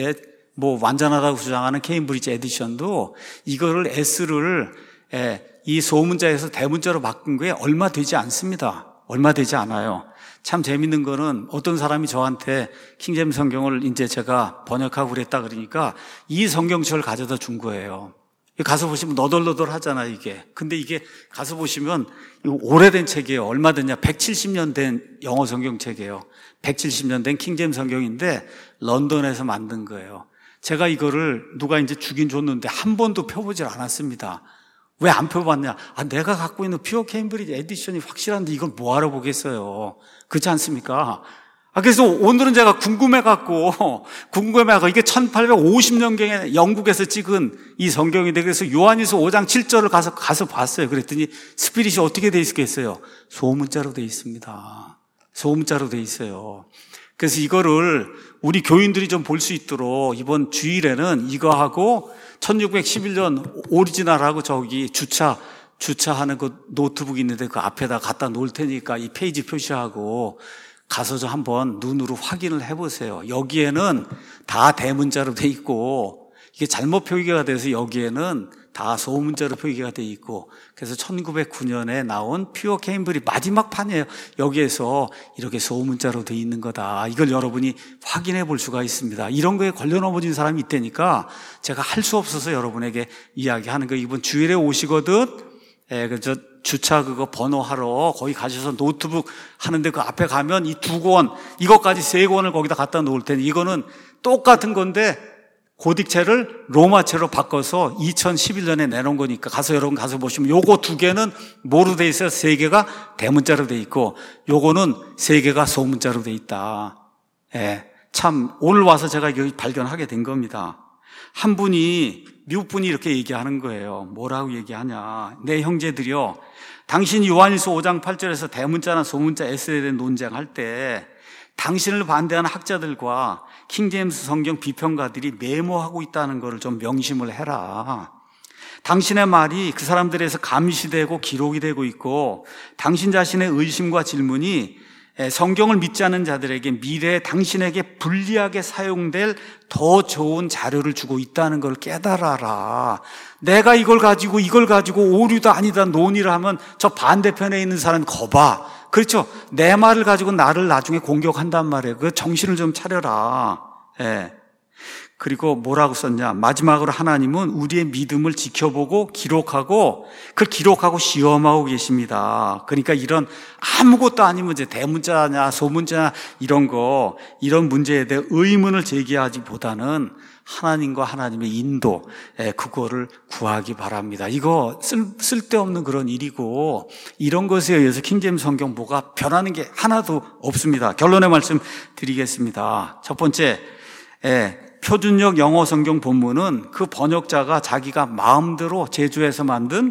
완전하다고 주장하는 케임브리지 에디션도 이거를 S를 이 소문자에서 대문자로 바꾼 게 얼마 되지 않습니다. 얼마 되지 않아요. 참 재밌는 거는 어떤 사람이 저한테 킹제임스 성경을 이제 제가 번역하고 그랬다 그러니까 이 성경책을 가져다 준 거예요. 가서 보시면 너덜너덜 하잖아요, 이게. 근데 이게 가서 보시면 이거 오래된 책이에요. 얼마 됐냐? 170년 된 영어 성경책이에요. 170년 된 킹제임스 성경인데 런던에서 만든 거예요. 제가 이거를 누가 이제 주긴 줬는데 한 번도 펴보질 않았습니다. 왜 안 펴봤냐? 내가 갖고 있는 퓨어 케임브리지 에디션이 확실한데 이걸 뭐하러 보겠어요. 그렇지 않습니까? 그래서 오늘은 제가 궁금해갖고 이게 1850년경에 영국에서 찍은 이 성경인데, 그래서 요한일서 5장 7절을 가서 봤어요. 그랬더니 스피릿이 어떻게 돼 있겠어요? 소문자로 돼 있습니다. 소문자로 돼 있어요. 그래서 이거를 우리 교인들이 좀 볼 수 있도록 이번 주일에는 이거하고 1611년 오리지널하고 저기 주차하는 그 노트북 있는데 그 앞에다 갖다 놓을 테니까 이 페이지 표시하고 가서 좀 한번 눈으로 확인을 해보세요. 여기에는 다 대문자로 돼 있고, 이게 잘못 표기가 돼서 여기에는 다 소문자로 표기가 돼 있고, 그래서 1909년에 나온 퓨어 케임브리 마지막 판이에요. 여기에서 이렇게 소문자로 돼 있는 거다. 이걸 여러분이 확인해 볼 수가 있습니다. 이런 거에 걸려 넘어진 사람이 있다니까 제가 할 수 없어서 여러분에게 이야기하는 거. 이번 주일에 오시거든, 그저 주차 그거 번호하러 거기 가셔서 노트북 하는데 그 앞에 가면 이 2권, 이것까지 3권을 거기다 갖다 놓을 테니, 이거는 똑같은 건데 고딕체를 로마체로 바꿔서 2011년에 내놓은 거니까 여러분 가서 보시면 요거 2개는 뭐로 돼 있어요? 3개가 대문자로 돼 있고, 요거는 3개가 소문자로 돼 있다. 참 오늘 와서 제가 이걸 발견하게 된 겁니다. 한 분이, 미국 분이 이렇게 얘기하는 거예요. 뭐라고 얘기하냐? 내 형제들이요, 당신이 요한일서 5장 8절에서 대문자나 소문자 S에 대한 논쟁할 때 당신을 반대하는 학자들과 킹제임스 성경 비평가들이 메모하고 있다는 것을 좀 명심을 해라. 당신의 말이 그 사람들에서 감시되고 기록이 되고 있고, 당신 자신의 의심과 질문이 성경을 믿지 않는 자들에게 미래에 당신에게 불리하게 사용될 더 좋은 자료를 주고 있다는 걸 깨달아라. 내가 이걸 가지고 오류도 아니다 논의를 하면 저 반대편에 있는 사람이 거봐. 그렇죠? 내 말을 가지고 나를 나중에 공격한단 말이에요. 그 정신을 좀 차려라. 그리고 뭐라고 썼냐? 마지막으로 하나님은 우리의 믿음을 지켜보고 기록하고, 그걸 기록하고 시험하고 계십니다. 그러니까 이런 아무것도 아닌 문제, 대문자냐 소문자냐 이런 문제에 대해 의문을 제기하기보다는 하나님과 하나님의 인도, 그거를 구하기 바랍니다. 이거 쓸데없는 그런 일이고, 이런 것에 의해서 킹제임스 성경 뭐가 변하는 게 하나도 없습니다. 결론의 말씀 드리겠습니다. 첫 번째, 표준역 영어 성경 본문은 그 번역자가 자기가 마음대로 제주해서 만든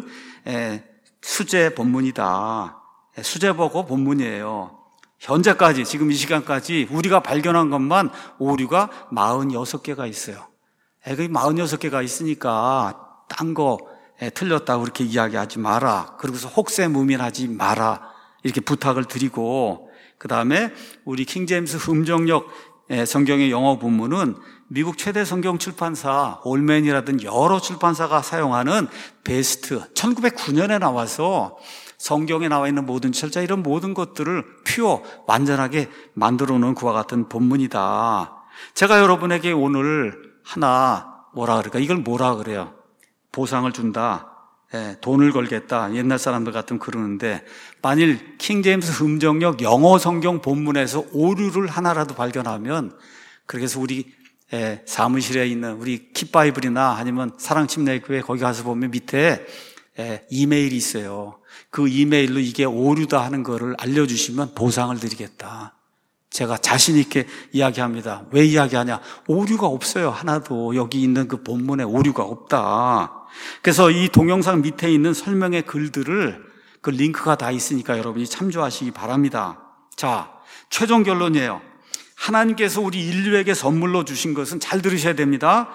수제 본문이다. 수제버거 본문이에요. 현재까지, 지금 이 시간까지 우리가 발견한 것만 오류가 46개가 있어요. 그 46개가 있으니까 딴 거 틀렸다고 그렇게 이야기하지 마라. 그러고서 혹세무민하지 마라. 이렇게 부탁을 드리고, 그 다음에 우리 킹제임스 음정역 성경의 영어 본문은 미국 최대 성경 출판사 올맨이라든 여러 출판사가 사용하는 베스트, 1909년에 나와서 성경에 나와 있는 모든 철자, 이런 모든 것들을 완전하게 만들어 놓은 그와 같은 본문이다. 제가 여러분에게 오늘 하나 이걸 뭐라 그래요? 보상을 준다. 돈을 걸겠다. 옛날 사람들 같으면 그러는데, 만일 킹제임스 음정역 영어 성경 본문에서 오류를 하나라도 발견하면, 그래서 우리 사무실에 있는 우리 kit바이블이나 아니면 사랑침례교회 거기 가서 보면 밑에 이메일이 있어요. 그 이메일로 이게 오류다 하는 거를 알려주시면 보상을 드리겠다. 제가 자신 있게 이야기합니다. 왜 이야기하냐? 오류가 없어요. 하나도. 여기 있는 그 본문에 오류가 없다. 그래서 이 동영상 밑에 있는 설명의 글들을, 그 링크가 다 있으니까 여러분이 참조하시기 바랍니다. 자, 최종 결론이에요. 하나님께서 우리 인류에게 선물로 주신 것은, 잘 들으셔야 됩니다,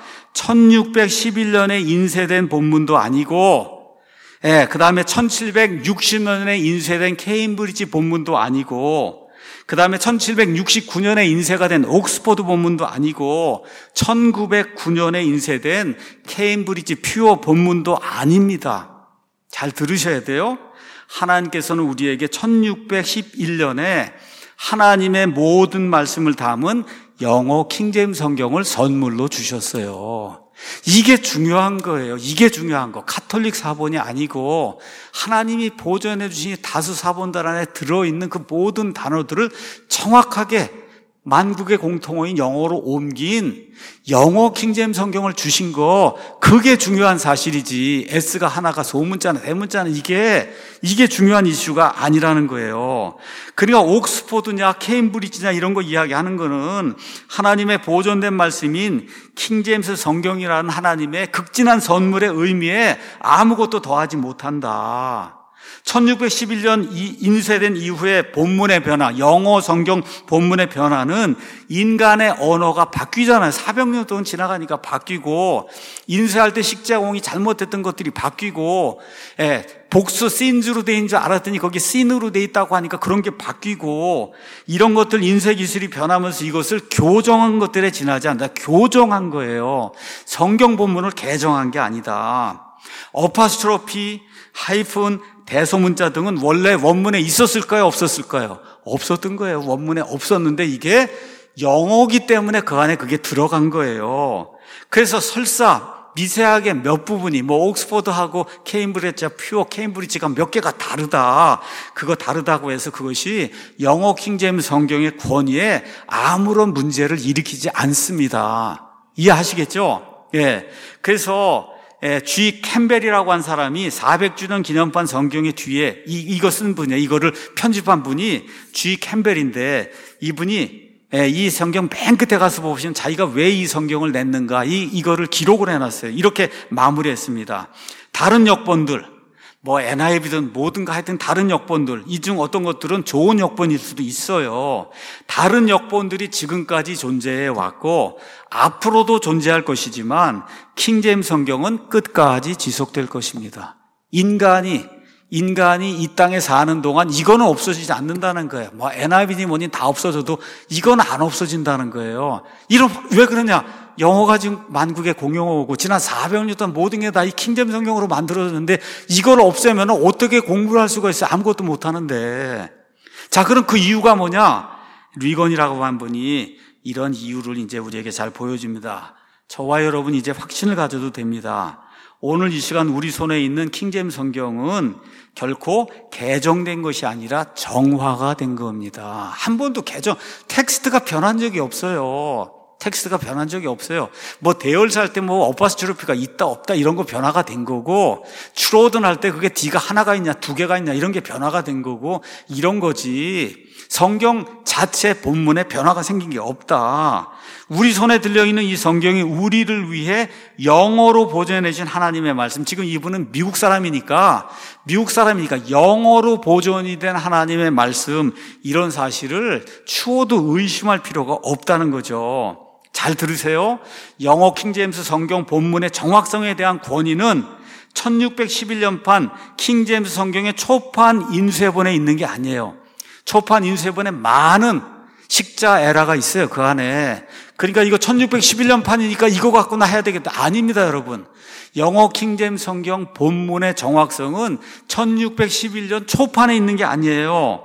1611년에 인쇄된 본문도 아니고, 그 다음에 1760년에 인쇄된 케임브리지 본문도 아니고, 그 다음에 1769년에 인쇄가 된 옥스퍼드 본문도 아니고, 1909년에 인쇄된 케임브리지 퓨어 본문도 아닙니다. 잘 들으셔야 돼요. 하나님께서는 우리에게 1611년에 하나님의 모든 말씀을 담은 영어 킹제임스 성경을 선물로 주셨어요. 이게 중요한 거예요. 이게 중요한 거. 가톨릭 사본이 아니고 하나님이 보존해 주신 다수 사본들 안에 들어있는 그 모든 단어들을 정확하게 만국의 공통어인 영어로 옮긴 영어 킹제임스 성경을 주신 거, 그게 중요한 사실이지, S가 하나가 소문자나 대문자는 이게 중요한 이슈가 아니라는 거예요. 그러니까 옥스포드냐 케임브리지냐 이런 거 이야기하는 거는 하나님의 보존된 말씀인 킹제임스 성경이라는 하나님의 극진한 선물의 의미에 아무것도 더하지 못한다. 1611년 인쇄된 이후에 본문의 변화, 영어 성경 본문의 변화는 인간의 언어가 바뀌잖아요. 400년 동안 지나가니까 바뀌고, 인쇄할 때 식자공이 잘못됐던 것들이 바뀌고, 복수 신즈로 돼 있는 줄 알았더니 거기 신으로 돼 있다고 하니까 그런 게 바뀌고, 이런 것들 인쇄 기술이 변하면서 이것을 교정한 것들에 지나지 않는다. 교정한 거예요. 성경 본문을 개정한 게 아니다. 어파스트로피, 하이픈, 대소문자 등은 원래 원문에 있었을까요? 없었을까요? 없었던 거예요. 원문에 없었는데 이게 영어기 때문에 그 안에 그게 들어간 거예요. 그래서 설사 미세하게 몇 부분이, 옥스퍼드하고 케임브리지가, 퓨어 케임브리지가 몇 개가 다르다, 그거 다르다고 해서 그것이 영어 킹제임스 성경의 권위에 아무런 문제를 일으키지 않습니다. 이해하시겠죠? 그래서 G. 캠벨이라고 한 사람이 400주년 기념판 성경의 뒤에 이거 쓴 분이에요. 이거를 편집한 분이 G. 캠벨인데, 이분이 이 성경 맨 끝에 가서 보시면 자기가 왜 이 성경을 냈는가, 이거를 기록을 해놨어요. 이렇게 마무리했습니다. 다른 역본들, NIV든 뭐든가 하여튼 다른 역본들, 이 중 어떤 것들은 좋은 역본일 수도 있어요. 다른 역본들이 지금까지 존재해 왔고 앞으로도 존재할 것이지만 킹제임스 성경은 끝까지 지속될 것입니다. 인간이 이 땅에 사는 동안 이거는 없어지지 않는다는 거예요. NIV니 뭐니 다 없어져도 이건 안 없어진다는 거예요. 왜 그러냐? 영어가 지금 만국의 공용어고 지난 400년 동안 모든 게 다 이 킹제임스 성경으로 만들어졌는데 이걸 없애면 어떻게 공부를 할 수가 있어요? 아무것도 못 하는데. 자, 그럼 그 이유가 뭐냐? 리건이라고 한 분이 이런 이유를 이제 우리에게 잘 보여줍니다. 저와 여러분 이제 확신을 가져도 됩니다. 오늘 이 시간 우리 손에 있는 킹제임스 성경은 결코 개정된 것이 아니라 정화가 된 겁니다. 한 번도 텍스트가 변한 적이 없어요. 텍스트가 변한 적이 없어요. 뭐 대열 살 때 뭐 어퍼스트로피가 있다 없다 이런 거 변화가 된 거고, 추로든 할 때 그게 D가 하나가 있냐 두 개가 있냐 이런 게 변화가 된 거고 이런 거지. 성경 자체 본문에 변화가 생긴 게 없다. 우리 손에 들려있는 이 성경이 우리를 위해 영어로 보존해 주신 하나님의 말씀. 지금 이분은 미국 사람이니까 영어로 보존이 된 하나님의 말씀, 이런 사실을 추호도 의심할 필요가 없다는 거죠. 잘 들으세요. 영어 킹제임스 성경 본문의 정확성에 대한 권위는 1611년판 킹제임스 성경의 초판 인쇄본에 있는 게 아니에요. 초판 인쇄본에 많은 식자 에러가 있어요, 그 안에. 그러니까 이거 1611년판이니까 이거 갖고나 해야 되겠다. 아닙니다, 여러분. 영어 킹제임스 성경 본문의 정확성은 1611년 초판에 있는 게 아니에요.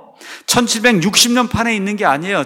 1760년판에 있는 게 아니에요.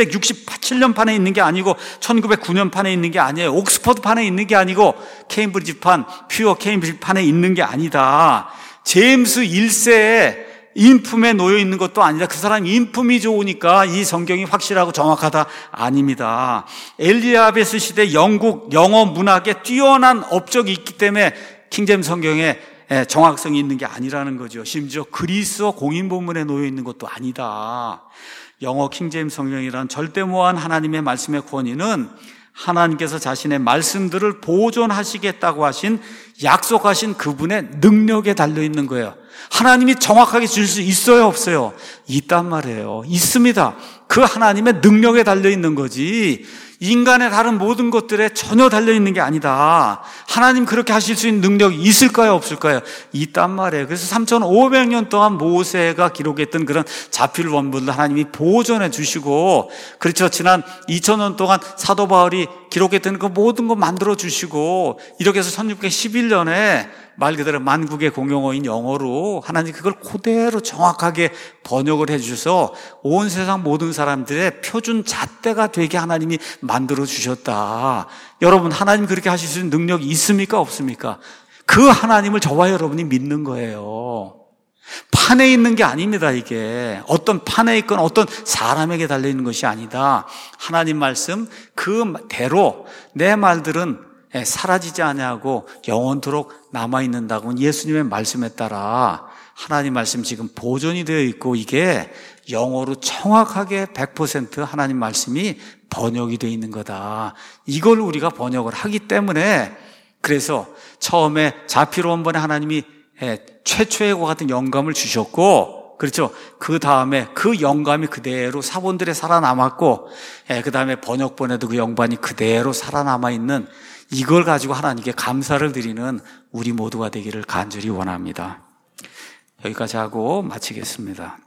1767년판에 있는 게 아니고 1909년판에 있는 게 아니에요. 옥스퍼드판에 있는 게 아니고 케임브리지판, 퓨어 케임브리지판에 있는 게 아니다. 제임스 1세에 인품에 놓여 있는 것도 아니라 그 사람 인품이 좋으니까 이 성경이 확실하고 정확하다. 아닙니다. 엘리자베스 시대 영국 영어 문학에 뛰어난 업적이 있기 때문에 킹제임스 성경에 정확성이 있는 게 아니라는 거죠. 심지어 그리스어 공인 본문에 놓여 있는 것도 아니다. 영어 킹제임스 성경이란 절대무한 하나님의 말씀의 권위는 하나님께서 자신의 말씀들을 보존하시겠다고 하신, 약속하신 그분의 능력에 달려있는 거예요. 하나님이 정확하게 줄 수 있어요, 없어요? 있단 말이에요. 있습니다. 그 하나님의 능력에 달려있는 거지, 인간의 다른 모든 것들에 전혀 달려있는 게 아니다. 하나님 그렇게 하실 수 있는 능력이 있을까요, 없을까요? 있단 말이에요. 그래서 3500년 동안 모세가 기록했던 그런 자필 원본을 하나님이 보존해 주시고, 그렇죠, 지난 2000년 동안 사도 바울이 기록했던 그 모든 거 만들어 주시고, 이렇게 해서 1611년에 말 그대로 만국의 공용어인 영어로 하나님 그걸 그대로 정확하게 번역을 해 주셔서 온 세상 모든 사람들의 표준 잣대가 되게 하나님이 만들어 주셨다. 여러분, 하나님 그렇게 하실 수 있는 능력이 있습니까, 없습니까? 그 하나님을 저와 여러분이 믿는 거예요. 판에 있는 게 아닙니다. 이게 어떤 판에 있건 어떤 사람에게 달려있는 것이 아니다. 하나님 말씀 그대로 내 말들은 사라지지 아니하고 영원토록 남아있는다고 예수님의 말씀에 따라 하나님 말씀 지금 보존이 되어 있고, 이게 영어로 정확하게 100% 하나님 말씀이 번역이 되어 있는 거다. 이걸 우리가 번역을 하기 때문에, 그래서 처음에 자필 원본에 하나님이 최초의 과 같은 영감을 주셨고, 그렇죠, 그 다음에 그 영감이 그대로 사본들에 살아남았고, 그 다음에 번역본에도 그 영감이 그대로 살아남아있는, 이걸 가지고 하나님께 감사를 드리는 우리 모두가 되기를 간절히 원합니다. 여기까지 하고 마치겠습니다.